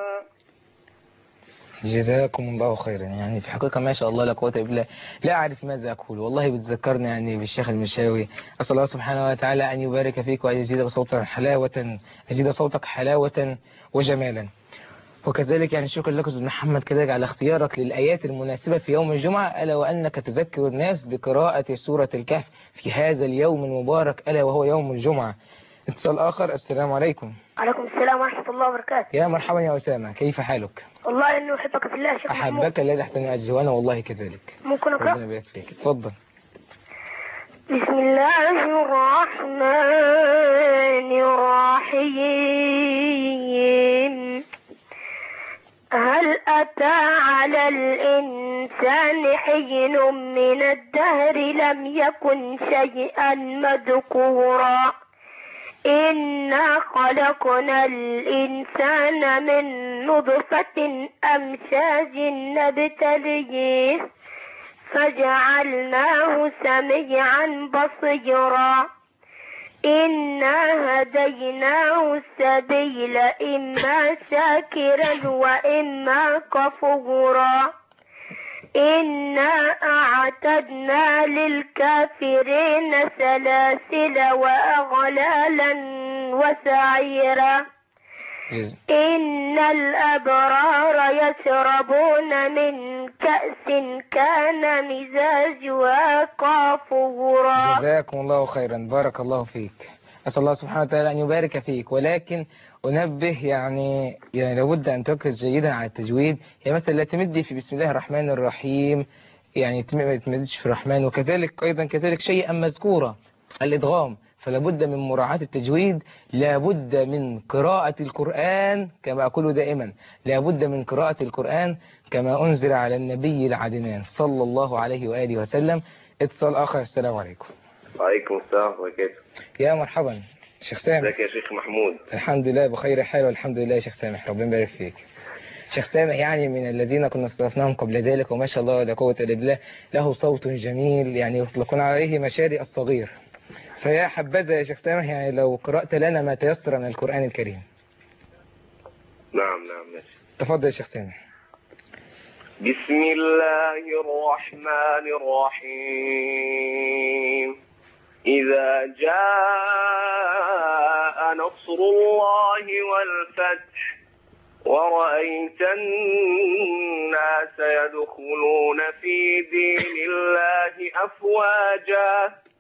جزاكم الله خيرا. يعني في حقيقة ما شاء الله لا قوة إلا بالله، لا أعرف ماذا أقول، والله بتذكرني يعني بالشيخ المشاوي. أسأل الله سبحانه وتعالى أن يبارك فيك وأن يزيدك صوتك حلاوة، يزيد صوتك حلاوة وجمالا. وكذلك يعني شكرا لك أستاذ محمد كذلك على اختيارك للآيات المناسبة في يوم الجمعة، ألا وأنك تذكر الناس بقراءة سورة الكهف في هذا اليوم المبارك ألا وهو يوم الجمعة. اتصال آخر. السلام عليكم. عليكم السلام ورحمة الله وبركاته. يا مرحبا يا أسامة، كيف حالك؟ والله إنه أحبك في الله يا شيخ محمود. أحبك الذي تحتني أجل، وأنا والله كذلك. ممكن أقرأ؟ ربنا يبارك فيك. اتفضل. بسم الله الرحمن الرحيم هل أتى على الإنسان حين من الدهر لم يكن شيئا مذكورا إنا خلقنا الإنسان من نطفة أمشاج نبتليه فجعلناه سميعا بصيرا إنا هديناه السبيل إما شاكرا وإما كفورا إنا أعتدنا للكافرين سلاسل وأغلالا وسعيرا إن الأبرار يشربون من كأس كان مزاجها كافورا. جزاكم الله خيرا، بارك الله فيك. أسأل الله سبحانه وتعالى أن يبارك فيك، ولكن أنبه يعني يعني لابد أن تركز جيدا على التجويد. يعني مثلا لا تمدي في بسم الله الرحمن الرحيم، يعني ما تمدش في الرحمن، وكذلك أيضا كذلك شيئا مذكورا الإدغام، فلا بد من مراعاة التجويد، لا بد من قراءة القرآن كما أقول دائما، لا بد من قراءة القرآن كما أنزل على النبي العدنان صلى الله عليه وآله وسلم. اتصال آخر. السلام عليكم. وعليكم السلام ورحمة الله وبركاته. يا مرحبا شيخ سامح. ازيك يا شيخ محمود؟ الحمد لله بخير حال والحمد لله يا شيخ سامح، ربنا يبارك فيك. شيخ سامح يعني من الذين كنا استضفناهم قبل ذلك، وما شاء الله لا قوة إلا بالله، له صوت جميل يعني يطلقون عليه مشاري الصغير. فيا حبذا يا شيخ سامح يعني لو قرأت لنا ما تيسر من القرآن الكريم. نعم نعم ماشي. تفضل يا شيخ سامح. بسم الله الرحمن الرحيم إذا جاء نصر الله والفتح ورأيت الناس يدخلون في دين الله أفواجا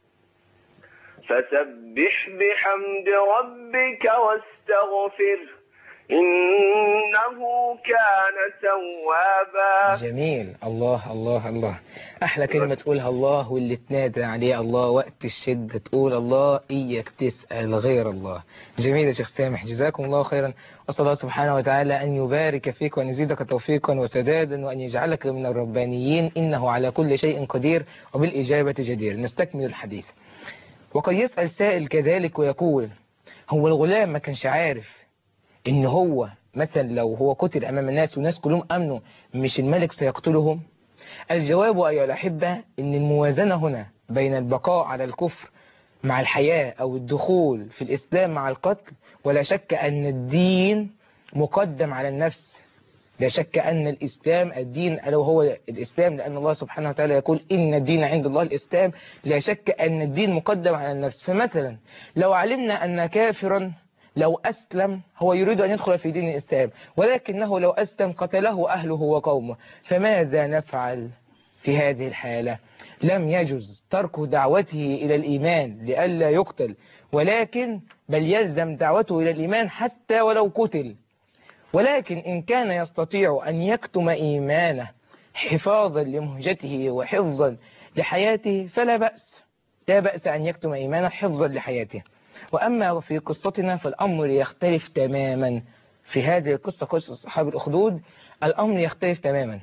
فسبح بحمد ربك واستغفره إنه كان توابا. جميل. الله الله الله. أحلى كلمة تقولها الله، واللي تنادى عليه الله وقت الشدة تقول الله، إياك تسأل غير الله. جميل يا شيخ سامح، جزاكم الله خيرا، وأسأل الله سبحانه وتعالى أن يبارك فيك وأن يزيدك توفيقا وسدادا وأن يجعلك من الربانيين، إنه على كل شيء قدير وبالإجابة جدير. نستكمل الحديث. وقد يسأل سائل كذلك ويقول هو الغلام ما كانش عارف إن هو مثلا لو هو قتل أمام الناس والناس كلهم أمنوا مش الملك سيقتلهم؟ الجواب أيها الأحبة أن الموازنة هنا بين البقاء على الكفر مع الحياة أو الدخول في الإسلام مع القتل، ولا شك أن الدين مقدم على النفس. لا شك أن الإسلام الدين ألا وهو الإسلام، لأن الله سبحانه وتعالى يقول إن الدين عند الله الإسلام. لا شك أن الدين مقدم على النفس. فمثلا لو علمنا أن كافرا لو أسلم هو يريد أن يدخل في دين الإسلام، ولكنه لو أسلم قتله أهله وقومه، فماذا نفعل في هذه الحالة؟ لم يجوز ترك دعوته إلى الإيمان لئلا يقتل، ولكن بل يلزم دعوته إلى الإيمان حتى ولو قتل. ولكن إن كان يستطيع أن يكتم إيمانه حفاظا لمهجته وحفظا لحياته فلا بأس، لا بأس أن يكتم إيمانه حفظا لحياته. وأما في قصتنا فالأمر يختلف تماما. في هذه القصة، قصة أصحاب الأخدود، الأمر يختلف تماما.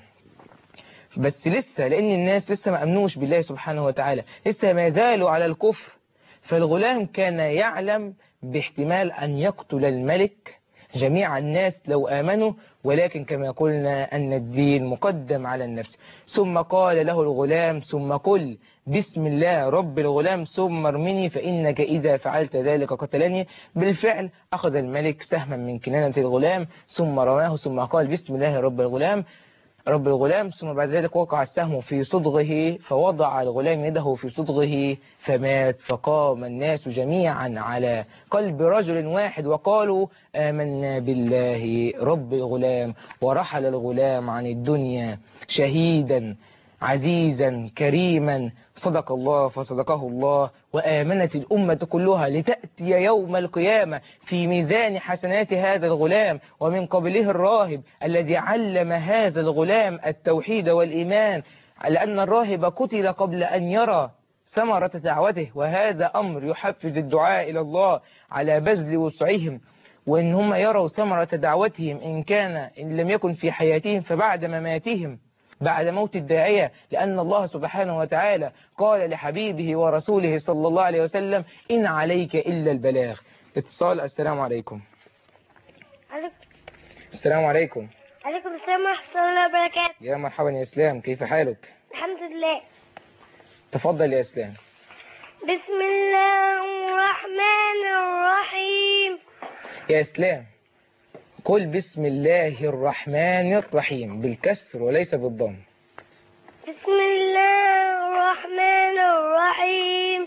بس لسه لأن الناس لسه ما أمنوش بالله سبحانه وتعالى، لسه ما زالوا على الكفر. فالغلام كان يعلم باحتمال أن يقتل الملك جميع الناس لو آمنوا، ولكن كما قلنا أن الدين مقدم على النفس. ثم قال له الغلام ثم قل بسم الله رب الغلام ثم ارمني فإنك إذا فعلت ذلك قتلني. بالفعل أخذ الملك سهما من كنانة الغلام ثم رماه، ثم قال بسم الله رب الغلام رب الغلام، ثم بعد ذلك وقع السهم في صدغه، فوضع الغلام يده في صدغه فمات. فقام الناس جميعا على قلب رجل واحد وقالوا آمنا بالله رب الغلام، ورحل الغلام عن الدنيا شهيدا عزيزا كريما. صدق الله فصدقه الله، وآمنت الأمة كلها لتأتي يوم القيامة في ميزان حسنات هذا الغلام، ومن قبله الراهب الذي علم هذا الغلام التوحيد والإيمان، لأن الراهب قتل قبل أن يرى ثمرة دعوته. وهذا أمر يحفز الدعاء إلى الله على بذل وسعهم، وإن هم يروا ثمرة دعوتهم إن كان إن لم يكن في حياتهم فبعد مماتهم، بعد موت الداعية. لأن الله سبحانه وتعالى قال لحبيبه ورسوله صلى الله عليه وسلم إن عليك إلا البلاغ. اتصال. السلام عليكم. عليكم السلام عليكم. عليكم السلام ورحمة الله وبركاته. يا مرحبا يا إسلام، كيف حالك؟ الحمد لله. تفضل يا إسلام. بسم الله الرحمن الرحيم. يا إسلام قل بسم الله الرحمن الرحيم بالكسر وليس بالضم. بسم الله الرحمن الرحيم.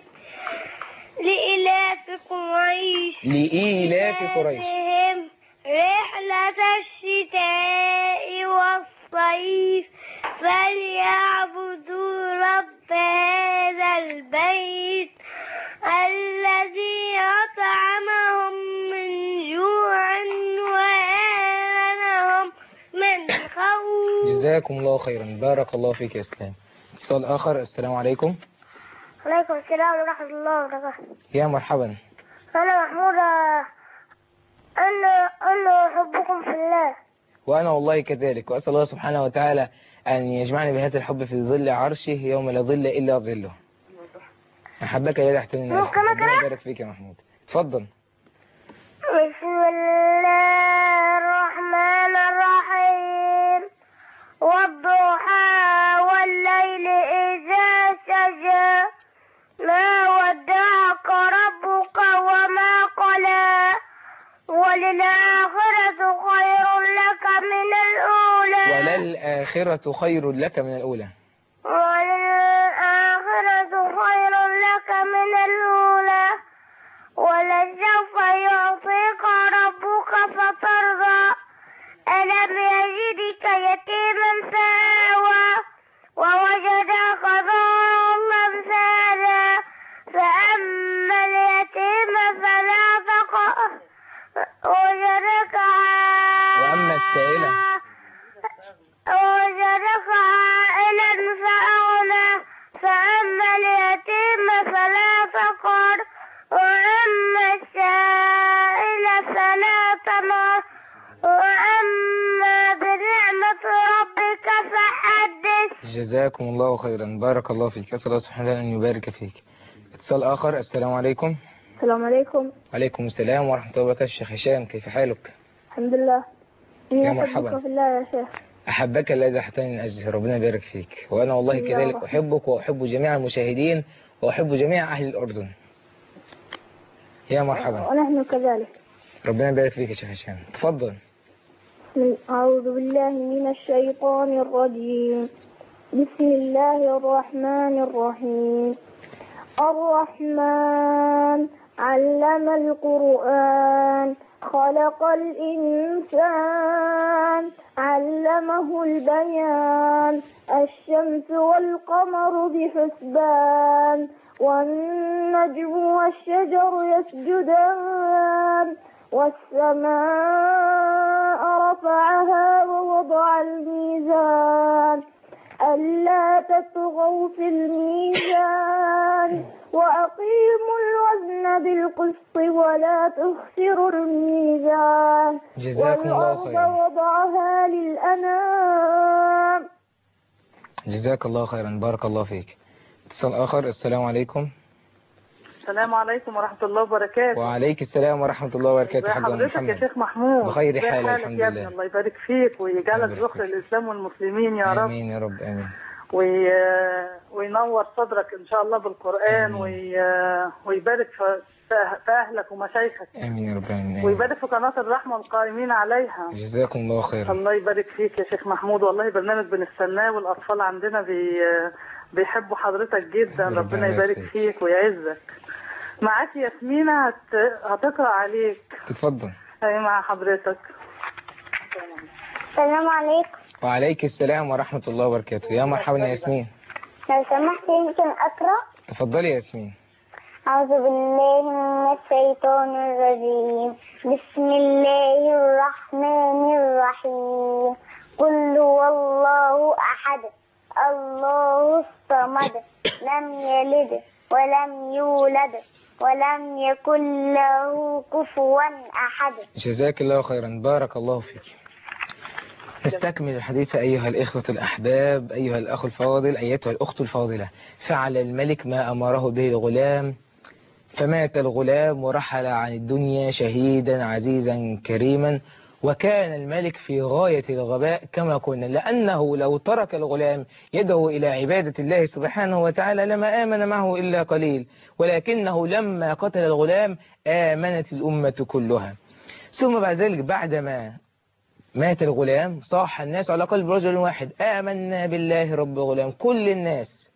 لإلاف قريش لإيلاف قريش رحلة الشتاء والصيف فليعبدوا رب هذا البيت الذي أطعمهم من جوع وآمنهم من خوف. جزاكم الله خيرا، بارك الله فيك يا إسلام. اتصال آخر. السلام عليكم. عليكم السلام ورحمة الله وبركاته. يا مرحبا. أنا محمود، أنا أنا أحبكم في الله. وأنا والله كذلك، وأسأل الله سبحانه وتعالى أن يجمعني بهذا الحب في ظل عرشه يوم لا ظل إلا ظله. أحبك يا تحت الناس. ربنا يبارك فيك يا محمود. اتفضل. بسم الله الرحمن الرحيم. والضحى والليل إذا سجى ما ودعك ربك وما قلى وللآخرة خير لك من الأولى. وللآخرة خير لك من الأولى. وللآخرة خير لك من الأولى ولسوف يعطيك ربك فترضى. ألم يجدك يتيما فآوى ووجدك ضالا فهدى فأما اليتيم فلا تقهر ووجدك وأما السائلة ووجدك عائلا فأغنى فأما اليتيم فلا تقهر وأما السائل فلا تنهر وأما بنعمة ربك فحدث. جزاكم الله خيرا، بارك الله فيك، أسأل الله سبحانه وتعالى أن يبارك فيك. اتصال آخر. السلام عليكم. السلام عليكم. وعليكم السلام ورحمة الله وبركاته. الشيخ هشام كيف حالك؟ الحمد لله. يا مرحبا. في الله يا شيخ. أحبك الذي أحببتني من أجله، ربنا يبارك فيك. وأنا والله كذلك أحبك وأحب جميع المشاهدين وأحب جميع أهل الأردن. يا مرحبا. ونحن كذلك. ربنا يبارك فيك يا شيخ هشام، تفضل. أعوذ بالله من الشيطان الرجيم. بسم الله الرحمن الرحيم. الرحمن علم القرآن خلق الإنسان علمه البيان. الشمس والقمر بحسبان والنجم والشجر يسجدان والسماء رفعها ووضع الميزان ألا تطغوا في الميزان وأقيموا الوزن بالقسط ولا تخسروا الميزان. جزاكم الله والأرض خيرا. وضعها للأنام. جزاك الله خيرا، بارك الله فيك. اتصال آخر. السلام عليكم. السلام عليكم ورحمة الله وبركاته. وعليك السلام ورحمة الله وبركاته. ازي حضرتك يا شيخ محمود؟ بخير حال الحمد يا لله. ابني الله يبارك فيك ويجعلك ذخر الإسلام والمسلمين يا رب. آمين يا رب آمين. وي... وينور صدرك إن شاء الله بالقرآن وي... ويبارك في... في أهلك ومشايخك. آمين يا رب آمين. ويبارك في قناة الرحمة والقائمين عليها. جزاكم الله خيرا. الله يبارك فيك يا شيخ محمود، والله برنامج بنستناه والأطفال عندنا بي... بيحبوا حضرتك جدا. ربنا, ربنا يبارك فيك. فيك ويعزك. معاك ياسمينة هت... هتقرأ عليك. تتفضل. أي مع حضرتك. السلام عليكم. وعليك السلام ورحمة الله وبركاته. يا مرحبا يا ياسمين. لو سمحت يمكن أقرأ؟ تفضلي يا ياسمين. أعوذ بالله من الشيطان الرجيم. بسم الله الرحمن الرحيم. قل هو الله أحد الله الصمد لم يلد ولم يولد ولم يكن له كفوا أحد. جزاك الله خيرا، بارك الله فيك. نستكمل الحديث أيها الإخوة الأحباب، أيها الأخ الفاضل، أيتها الأخت الفاضلة. فعل الملك ما أمره به الغلام، فمات الغلام ورحل عن الدنيا شهيدا عزيزا كريما. وكان الملك في غاية الغباء كما قلنا، لأنه لو ترك الغلام يدعو إلى عبادة الله سبحانه وتعالى لما آمن معه إلا قليل، ولكنه لما قتل الغلام آمنت الأمة كلها. ثم بعد ذلك بعدما مات الغلام صاح الناس على قلب رجل واحد، آمنا بالله رب غلام، كل الناس.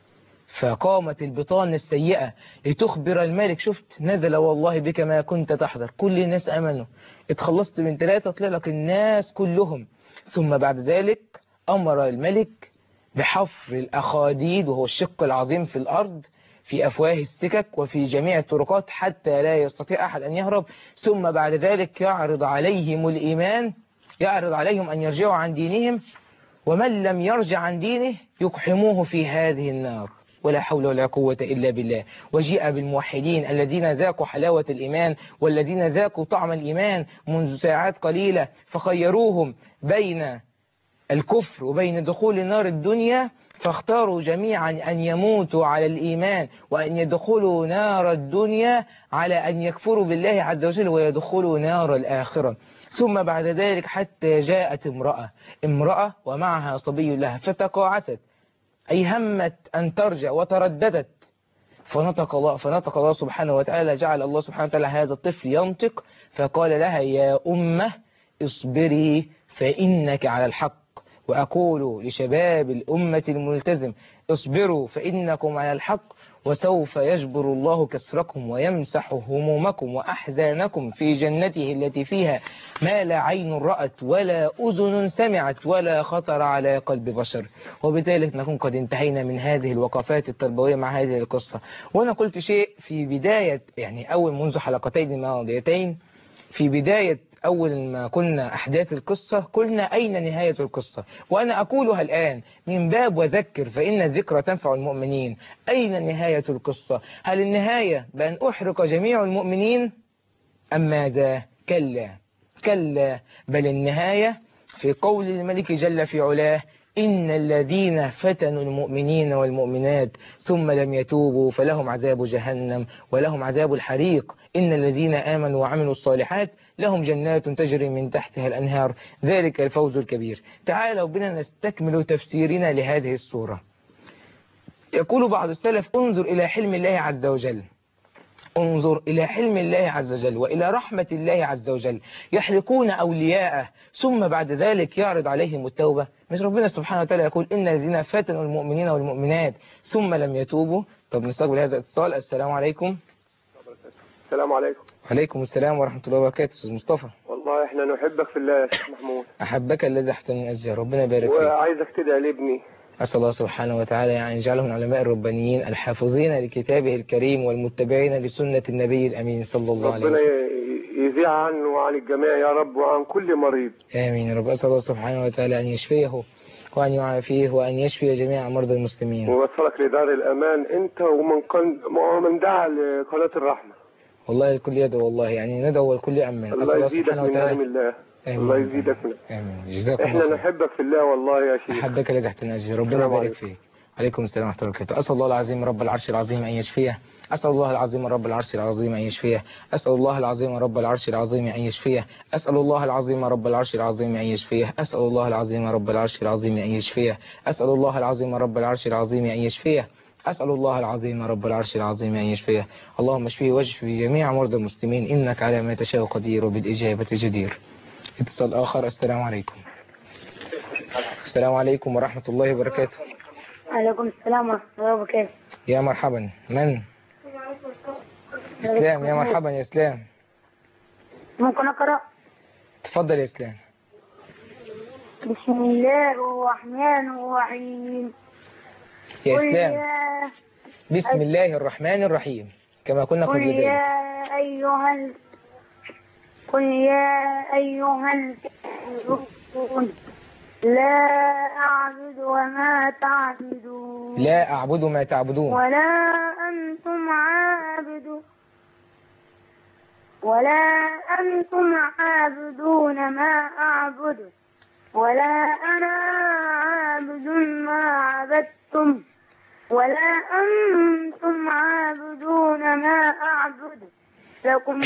فقامت البطانة السيئة لتخبر الملك، شفت نزل والله بك ما كنت تحذر، كل الناس أمنوا، اتخلصت من ثلاثة طلع لك الناس كلهم. ثم بعد ذلك أمر الملك بحفر الأخاديد وهو الشق العظيم في الأرض في أفواه السكك وفي جميع الطرقات حتى لا يستطيع أحد أن يهرب. ثم بعد ذلك يعرض عليهم الإيمان، يعرض عليهم أن يرجعوا عن دينهم، ومن لم يرجع عن دينه يقحموه في هذه النار. ولا حول ولا قوة إلا بالله. وجيء بالموحدين الذين ذاقوا حلاوة الإيمان والذين ذاقوا طعم الإيمان منذ ساعات قليلة، فخيروهم بين الكفر وبين دخول نار الدنيا، فاختاروا جميعا أن يموتوا على الإيمان وأن يدخلوا نار الدنيا على أن يكفروا بالله عز وجل ويدخلوا نار الآخرة. ثم بعد ذلك حتى جاءت امرأة امرأة ومعها صبي لها فتقاعست، أي همت أن ترجع وترددت، فنطق الله فنطق الله سبحانه وتعالى، جعل الله سبحانه وتعالى هذا الطفل ينطق، فقال لها يا أمه اصبري فإنك على الحق. وأقول لشباب الأمة الملتزم اصبروا فإنكم على الحق، وسوف يجبر الله كسركم ويمسح همومكم وأحزانكم في جنته التي فيها ما لا عين رأت ولا أذن سمعت ولا خطر على قلب بشر. وبذلك نكون قد انتهينا من هذه الوقفات التربوية مع هذه القصة. وأنا قلت شيء في بداية، يعني أول منذ حلقتين الماضيتين، في بداية أول ما قلنا أحداث القصة قلنا أين نهاية القصة، وأنا أقولها الآن من باب وذكر فإن الذكرى تنفع المؤمنين. أين نهاية القصة؟ هل النهاية بأن أحرق جميع المؤمنين أم ماذا؟ كلا كلا، بل النهاية في قول الملك جل في علاه إن الذين فتنوا المؤمنين والمؤمنات ثم لم يتوبوا فلهم عذاب جهنم ولهم عذاب الحريق. إن الذين آمنوا وعملوا الصالحات لهم جنات تجري من تحتها الأنهار ذلك الفوز الكبير. تعالوا بنا نستكمل تفسيرنا لهذه السورة. يقول بعض السلف انظر إلى حلم الله عز وجل، انظر إلى حلم الله عز وجل وإلى رحمة الله عز وجل. يحرقون أولياءه ثم بعد ذلك يعرض عليهم التوبة. مش ربنا سبحانه وتعالى يقول إن الذين فتنوا المؤمنين والمؤمنات ثم لم يتوبوا. طب نستقبل هذا الاتصال. السلام عليكم. السلام عليكم. وعليكم السلام ورحمة الله وبركاته. أستاذ مصطفى، والله احنا نحبك في الله يا شيخ محمود. أحبك الذي أحسن أجزاء، ربنا يبارك فيك. وعايزك تدعي لابني. أسأل الله سبحانه وتعالى يعني يجعله من علماء الربانيين الحافظين لكتابه الكريم والمتبعين لسنة النبي الأمين صلى الله عليه ربنا وسلم. يذيع عنه وعن الجميع يا رب وعن كل مريض. آمين يا رب. أسأل الله سبحانه وتعالى أن يشفيه وأن يعافيه وأن يشفي جميع مرضى المسلمين. ووصلك لدار الأمان أنت ومن قن... ومن دعا لقناة الرحمة. والله الكل يدعو، والله يعني ندعو والكل يأمن. الله يزيدك من نعم الله. آمين. الله يزيدك من آمين. جزاك الله احنا خير. نحبك في الله والله يا شيخ. أحبك الذي تحت الأجر، ربنا يبارك فيك. عليكم السلام ورحمة الله وبركاته. أسأل الله العظيم رب العرش العظيم أن يشفيه. أسأل الله العظيم رب العرش العظيم أن يشفيه. أسأل الله العظيم رب العرش العظيم أن يشفيه. أسأل الله العظيم رب العرش العظيم أن يشفيه. أسأل الله العظيم رب العرش العظيم أن يشفيه. أسأل الله العظيم رب العرش العظيم أن يشفيه. أسأل الله العظيم رب العرش العظيم أن يشفيه. اللهم اشفيه واشفي جميع مرضى المسلمين إنك على ما تشاء قدير وبالإجابة جدير. اتصال آخر. السلام عليكم. السلام عليكم ورحمة الله وبركاته. عليكم السلام ورحمة الله وبركاته. يا مرحبا. من؟ إسلام. يا مرحبا يا إسلام. ممكن أقرأ؟ تفضل يا إسلام. بسم الله الرحمن الرحيم. يا قل إسلام يا بسم الله الرحمن الرحيم كما كنا قل قبل ذلك. يا أيها ال... قل يا أيها الكافرون لا أعبد وما تعبدون لا أعبد ما تعبدون ولا أنتم عابدون ولا أنتم عابدون ما أعبد ولا أنا عابد ما عبدتم ولا أنتم عابدون ما أعبد لكم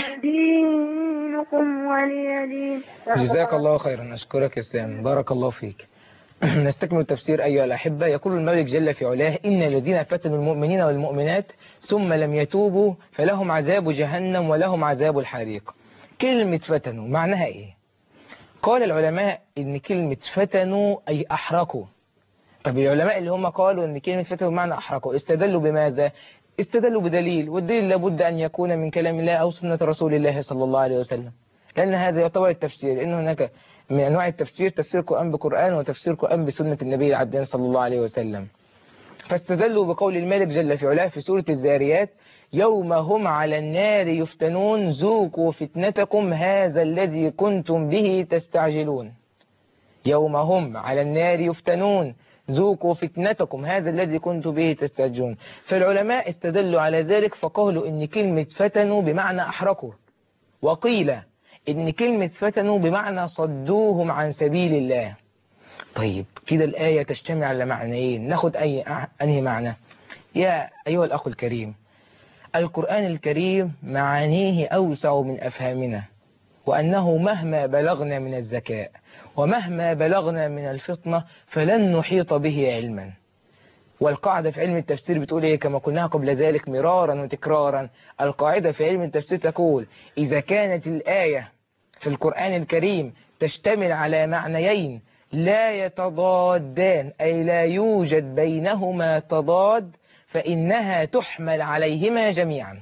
دينكم ولي دين. جزاك الله خيرا. أشكرك يا إسلام، بارك الله فيك. نستكمل التفسير أيها الأحبة. يقول الملك جل في علاه إن الذين فتنوا المؤمنين والمؤمنات ثم لم يتوبوا فلهم عذاب جهنم ولهم عذاب الحريق. كلمة فتنوا معناها إيه؟ قال العلماء إن كلمة فتنوا أي أحرقوا. طب العلماء اللي هم قالوا إن كلمة فتنوا بمعنى أحرقوا استدلوا بماذا؟ استدلوا بدليل، والدليل لابد أن يكون من كلام الله أو سنة رسول الله صلى الله عليه وسلم، لأن هذا يعتبر التفسير. لأن هناك من أنواع التفسير تفسير قرآن بقرآن وتفسير قرآن بسنة النبي العدنان صلى الله عليه وسلم. فاستدلوا بقول الملك جل في علاه في سورة الذاريات يوم هم على النار يفتنون ذوقوا فتنتكم هذا الذي كنتم به تستعجلون. يوم هم على النار يفتنون ذوقوا فتنتكم هذا الذي كنتم به تستعجلون. فالعلماء استدلوا على ذلك فقالوا إن كلمة فتنوا بمعنى أحرقوا، وقيل إن كلمة فتنوا بمعنى صدوهم عن سبيل الله. طيب كده الآية تجتمع على معنيين، ناخد أي أنهي معنى؟ يا أيها الأخ الكريم، القرآن الكريم معانيه أوسع من أفهامنا، وأنه مهما بلغنا من الذكاء ومهما بلغنا من الفطنة فلن نحيط به علما. والقاعدة في علم التفسير بتقول إيه كما قلناها قبل ذلك مرارا وتكرارا؟ القاعدة في علم التفسير تقول إذا كانت الآية في القرآن الكريم تشتمل على معنيين لا يتضادان أي لا يوجد بينهما تضاد فإنها تحمل عليهما جميعا.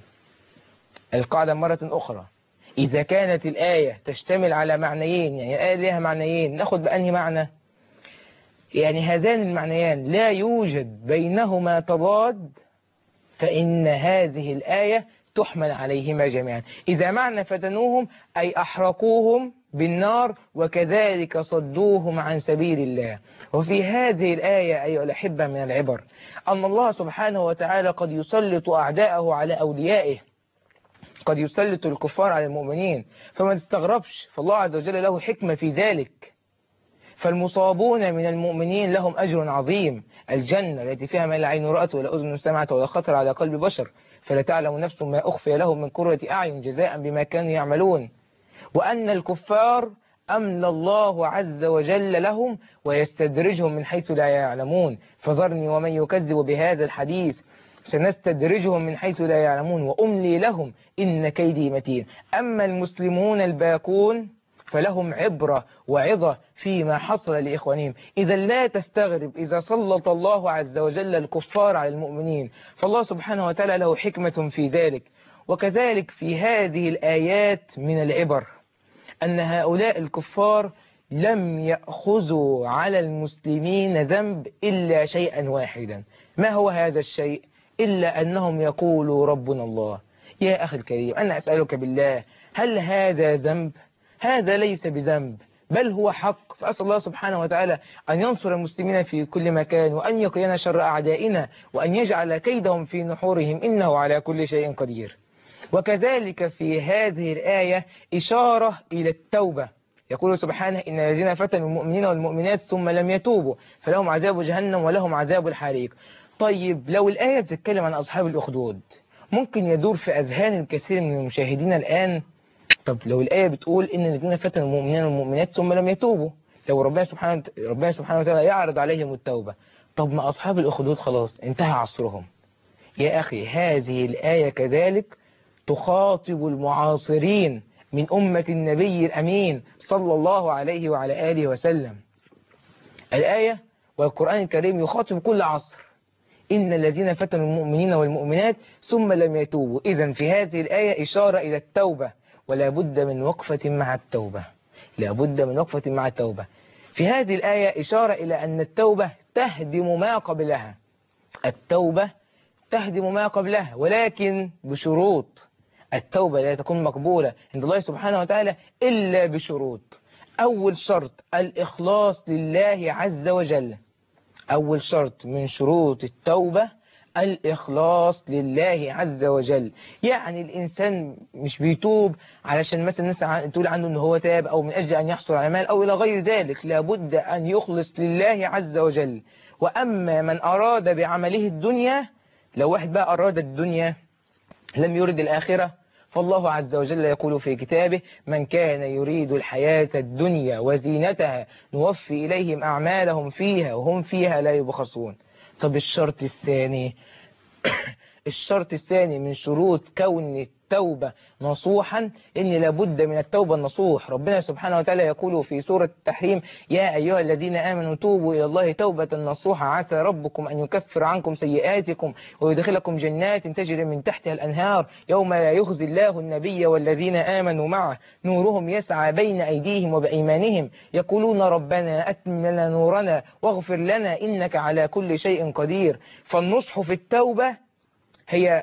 القاعدة مرة أخرى، إذا كانت الآية تشتمل على معنيين، يعني الآية لها معنيين، ناخد بأنهي معنى؟ يعني هذان المعنيان لا يوجد بينهما تضاد فإن هذه الآية تحمل عليهما جميعا. إذا معنى فتنوهم أي أحرقوهم بالنار وكذلك صدوهم عن سبيل الله. وفي هذه الآية أيها الأحبة من العبر أن الله سبحانه وتعالى قد يسلط أعداءه على أوليائه، قد يسلط الكفار على المؤمنين، فما تستغربش، فالله عز وجل له حكمة في ذلك. فالمصابون من المؤمنين لهم أجر عظيم، الجنة التي فيها ما لا عين رأت ولا أذن سمعت ولا خطر على قلب بشر، فلا تعلم نفس ما أخفي لهم من قرة أعين جزاء بما كانوا يعملون. وأن الكفار أملى الله عز وجل لهم ويستدرجهم من حيث لا يعلمون. فذرني ومن يكذب بهذا الحديث سنستدرجهم من حيث لا يعلمون وأملي لهم إن كيدي متين. أما المسلمون الباقون فلهم عبرة وعظة فيما حصل لإخوانهم. إذا لا تستغرب إذا سلط الله عز وجل الكفار على المؤمنين، فالله سبحانه وتعالى له حكمة في ذلك. وكذلك في هذه الآيات من العبر أن هؤلاء الكفار لم يأخذوا على المسلمين ذنب إلا شيئا واحدا. ما هو هذا الشيء؟ إلا أنهم يقولوا ربنا الله. يا أخي الكريم، أنا أسألك بالله، هل هذا ذنب؟ هذا ليس بذنب، بل هو حق. فأسأل الله سبحانه وتعالى أن ينصر المسلمين في كل مكان، وأن يقينا شر أعدائنا، وأن يجعل كيدهم في نحورهم، إنه على كل شيء قدير. وكذلك في هذه الآية إشارة إلى التوبة. يقول سبحانه إن الذين فتنوا المؤمنين والمؤمنات ثم لم يتوبوا فلهم عذاب جهنم ولهم عذاب الحريق. طيب لو الآية بتتكلم عن أصحاب الأخدود، ممكن يدور في أذهان الكثير من المشاهدين الآن، طب لو الآية بتقول إن الذين فتنوا المؤمنين والمؤمنات ثم لم يتوبوا، لو ربنا سبحانه ربنا سبحانه وتعالى يعرض عليهم التوبة، طب ما أصحاب الأخدود خلاص انتهى عصرهم. يا أخي هذه الآية كذلك تخاطب المعاصرين من أمة النبي الأمين صلى الله عليه وعلى آله وسلم. الآية والقرآن الكريم يخاطب كل عصر، إن الذين فتنوا المؤمنين والمؤمنات ثم لم يتوبوا. إذن في هذه الآية إشارة إلى التوبة، ولا بد من وقفة مع التوبة، لا بد من وقفة مع التوبة. في هذه الآية إشارة إلى أن التوبة تهدم ما قبلها، التوبة تهدم ما قبلها، ولكن بشروط. التوبة لا تكون مقبولة عند الله سبحانه وتعالى إلا بشروط. أول شرط الإخلاص لله عز وجل، أول شرط من شروط التوبة الإخلاص لله عز وجل. يعني الإنسان مش بيتوب علشان مثلا الناس تقول عنه أنه هو تاب، أو من أجل أن يحصل على مال أو إلى غير ذلك، لابد أن يخلص لله عز وجل. وأما من أراد بعمله الدنيا، لو واحد بقى أراد الدنيا لم يرد الآخرة، فالله عز وجل يقول في كتابه من كان يريد الحياة الدنيا وزينتها نوفي إليهم أعمالهم فيها وهم فيها لا يبخسون. طب الشرط الثاني الشرط الثاني من شروط كون التوبة نصوحا، إن لابد من التوبة النصوح. ربنا سبحانه وتعالى يقول في سورة التحريم يا أيها الذين آمنوا توبوا إلى الله توبة نصوحا عسى ربكم أن يكفر عنكم سيئاتكم ويدخلكم جنات تجري من تحتها الأنهار يوم لا يخزي الله النبي والذين آمنوا معه نورهم يسعى بين أيديهم وبأيمانهم يقولون ربنا أتم لنا نورنا واغفر لنا إنك على كل شيء قدير. فالنصح في التوبة هي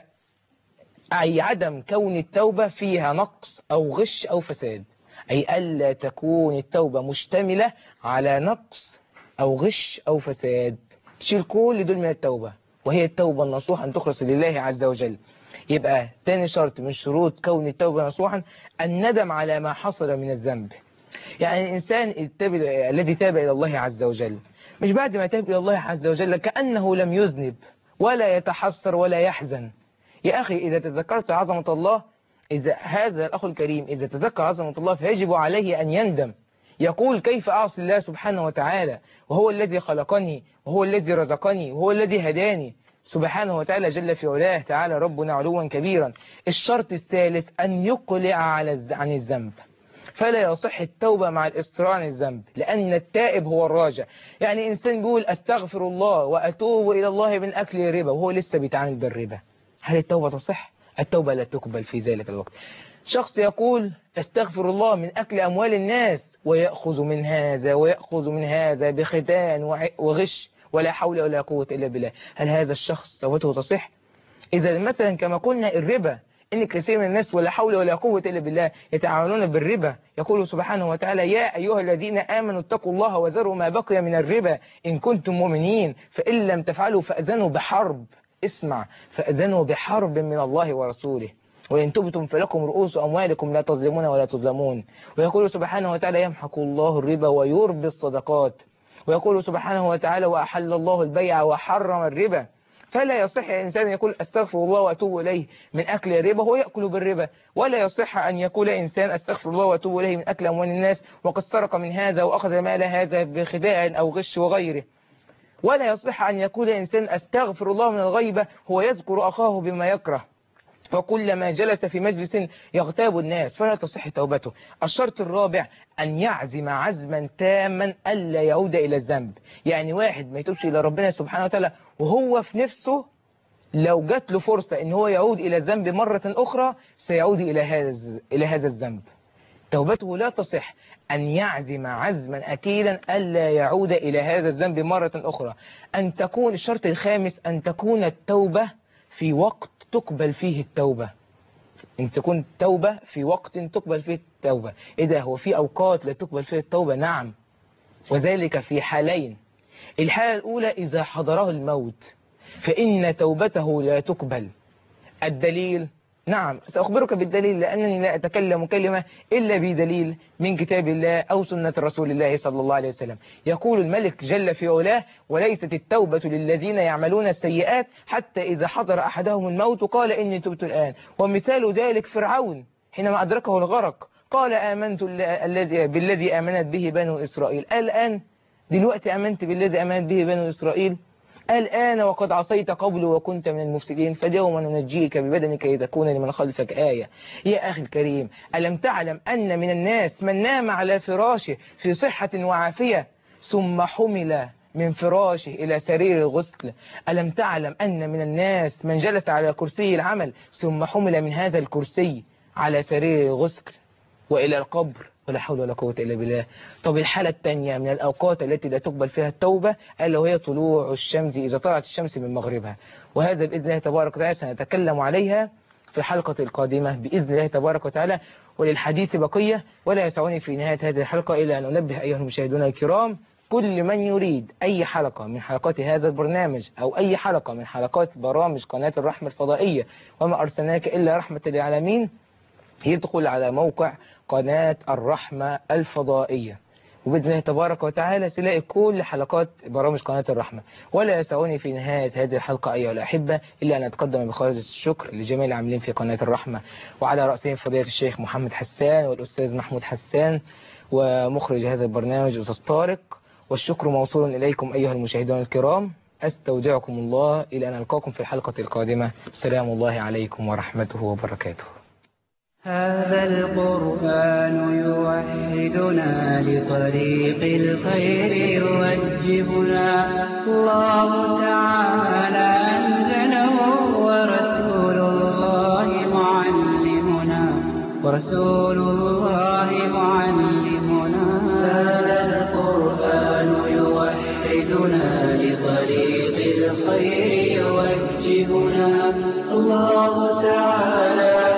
أي عدم كون التوبة فيها نقص أو غش أو فساد، أي ألا تكون التوبة مشتملة على نقص أو غش أو فساد، تشيل كل دول من التوبة، وهي التوبة النصوح أن تخلص لله عز وجل. يبقى تاني شرط من شروط كون التوبة نصوحا الندم على ما حصل من الذنب. يعني الإنسان الذي تاب إلى الله عز وجل مش بعد ما تاب إلى الله عز وجل كأنه لم يذنب ولا يتحسر ولا يحزن. يا أخي إذا تذكرت عظمة الله، إذا هذا الأخ الكريم إذا تذكر عظمة الله فيجب عليه أن يندم، يقول كيف أعصي الله سبحانه وتعالى وهو الذي خلقني وهو الذي رزقني وهو الذي هداني سبحانه وتعالى جل في علاه تعالى ربنا علوا كبيرا. الشرط الثالث أن يقلع على عن الذنب، فلا يصح التوبة مع الإصرار عن الذنب، لأن التائب هو الراجع. يعني إنسان يقول أستغفر الله وأتوب إلى الله من أكل الربا وهو لسه بيتعامل بالربا، هل التوبة تصح؟ التوبة لا تقبل في ذلك الوقت. شخص يقول استغفر الله من أكل أموال الناس ويأخذ من هذا ويأخذ من هذا بختان وغش ولا حول ولا قوة إلا بالله، هل هذا الشخص توبته تصح؟ إذا مثلا كما قلنا الربا، إن كثير من الناس ولا حول ولا قوة إلا بالله يتعاملون بالربا. يقول سبحانه وتعالى يا أيها الذين آمنوا اتقوا الله وذروا ما بقي من الربا إن كنتم مؤمنين فإن لم تفعلوا فأذنوا بحرب، اسمع، فأذنوا بحرب من الله ورسوله وإن تبتم فلكم رؤوس أموالكم لا تظلمون ولا تظلمون. ويقول سبحانه وتعالى يمحق الله الربا ويربي الصدقات. ويقول سبحانه وتعالى وأحل الله البيع وحرم الربا. فلا يصح الإنسان يقول أستغفر الله وأتوب إليه من أكل الربا هو يأكل بالربا، ولا يصح أن يقول إنسان أستغفر الله وأتوب إليه من أكل أموال الناس وقد سرق من هذا وأخذ مال هذا بخداع أو غش وغيره. ولا يصح أن يقول إنسان أستغفر الله من الغيبة هو يذكر أخاه بما يكره وكلما جلس في مجلس يغتاب الناس فلا تصح توبته. الشرط الرابع أن يعزم عزما تاما ألا يعود إلى الذنب. يعني واحد ما يتوبش إلى ربنا سبحانه وتعالى وهو في نفسه لو جات له فرصة إن هو يعود إلى الذنب مرة أخرى سيعود إلى هذا إلى هذا الذنب. توبته لا تصح أن يعزم عزما أكيدا ألا يعود إلى هذا الذنب مرة أخرى. أن تكون الشرط الخامس أن تكون التوبة في وقت تقبل فيه التوبة. أن تكون التوبة في وقت تقبل فيه التوبة. إذا هو في أوقات لا تقبل فيه التوبة نعم، وذلك في حالين. الحالة الأولى إذا حضره الموت فإن توبته لا تقبل. الدليل نعم سأخبرك بالدليل لأنني لا أتكلم كلمة إلا بدليل من كتاب الله أو سنة رسول الله صلى الله عليه وسلم. يقول الملك جل في علاه وليست التوبة للذين يعملون السيئات حتى إذا حضر أحدهم الموت قال إني تبت الآن. ومثال ذلك فرعون حينما أدركه الغرق قال آمنت الذي بالذي آمنت به بنو إسرائيل. الآن دلوقتي آمنت بالذي آمنت به بنو إسرائيل الآن وقد عصيت قبل وكنت من المفسدين فاليوم ننجيك ببدنك لتكون لمن خلفك آية. يا أخي الكريم ألم تعلم أن من الناس من نام على فراشه في صحة وعافية ثم حمل من فراشه إلى سرير الغسل؟ ألم تعلم أن من الناس من جلس على كرسي العمل ثم حمل من هذا الكرسي على سرير الغسل وإلى القبر؟ ولا حول ولا قوة إلا بالله. طب الحالة الثانية من الأوقات التي لا تقبل فيها التوبة ألا وهي طلوع الشمس إذا طلعت الشمس من مغربها، وهذا بإذن الله تبارك وتعالى سنتكلم عليها في الحلقة القادمة بإذن الله تبارك وتعالى. وللحديث بقية ولا يسعني في نهاية هذه الحلقة إلا أن أنبه أيها المشاهدون الكرام كل من يريد أي حلقة من حلقات هذا البرنامج أو أي حلقة من حلقات برامج قناة الرحمة الفضائية وما أرسلناك إلا رحمة للعالمين يدخل على موقع قناة الرحمة الفضائية وبإذن الله تبارك وتعالى سيلاقي كل حلقات برامج قناة الرحمة. ولا يسعني في نهاية هذه الحلقة أيها الأحبة إلا أن أتقدم بخالص الشكر لجميع العاملين في قناة الرحمة وعلى رأسهم فضيلة الشيخ محمد حسان والأستاذ محمود حسان ومخرج هذا البرنامج الأستاذ طارق. والشكر موصول إليكم أيها المشاهدون الكرام. أستودعكم الله إلى أن ألقاكم في الحلقة القادمة. سلام الله عليكم ورحمته وبركاته. هذا القرآن يوحدنا لطريق الخير يوجهنا. الله تعالى أنزله ورسول الله معلمنا ورسول الله معلمنا. هذا القرآن يوحدنا لطريق الخير يوجهنا. الله تعالى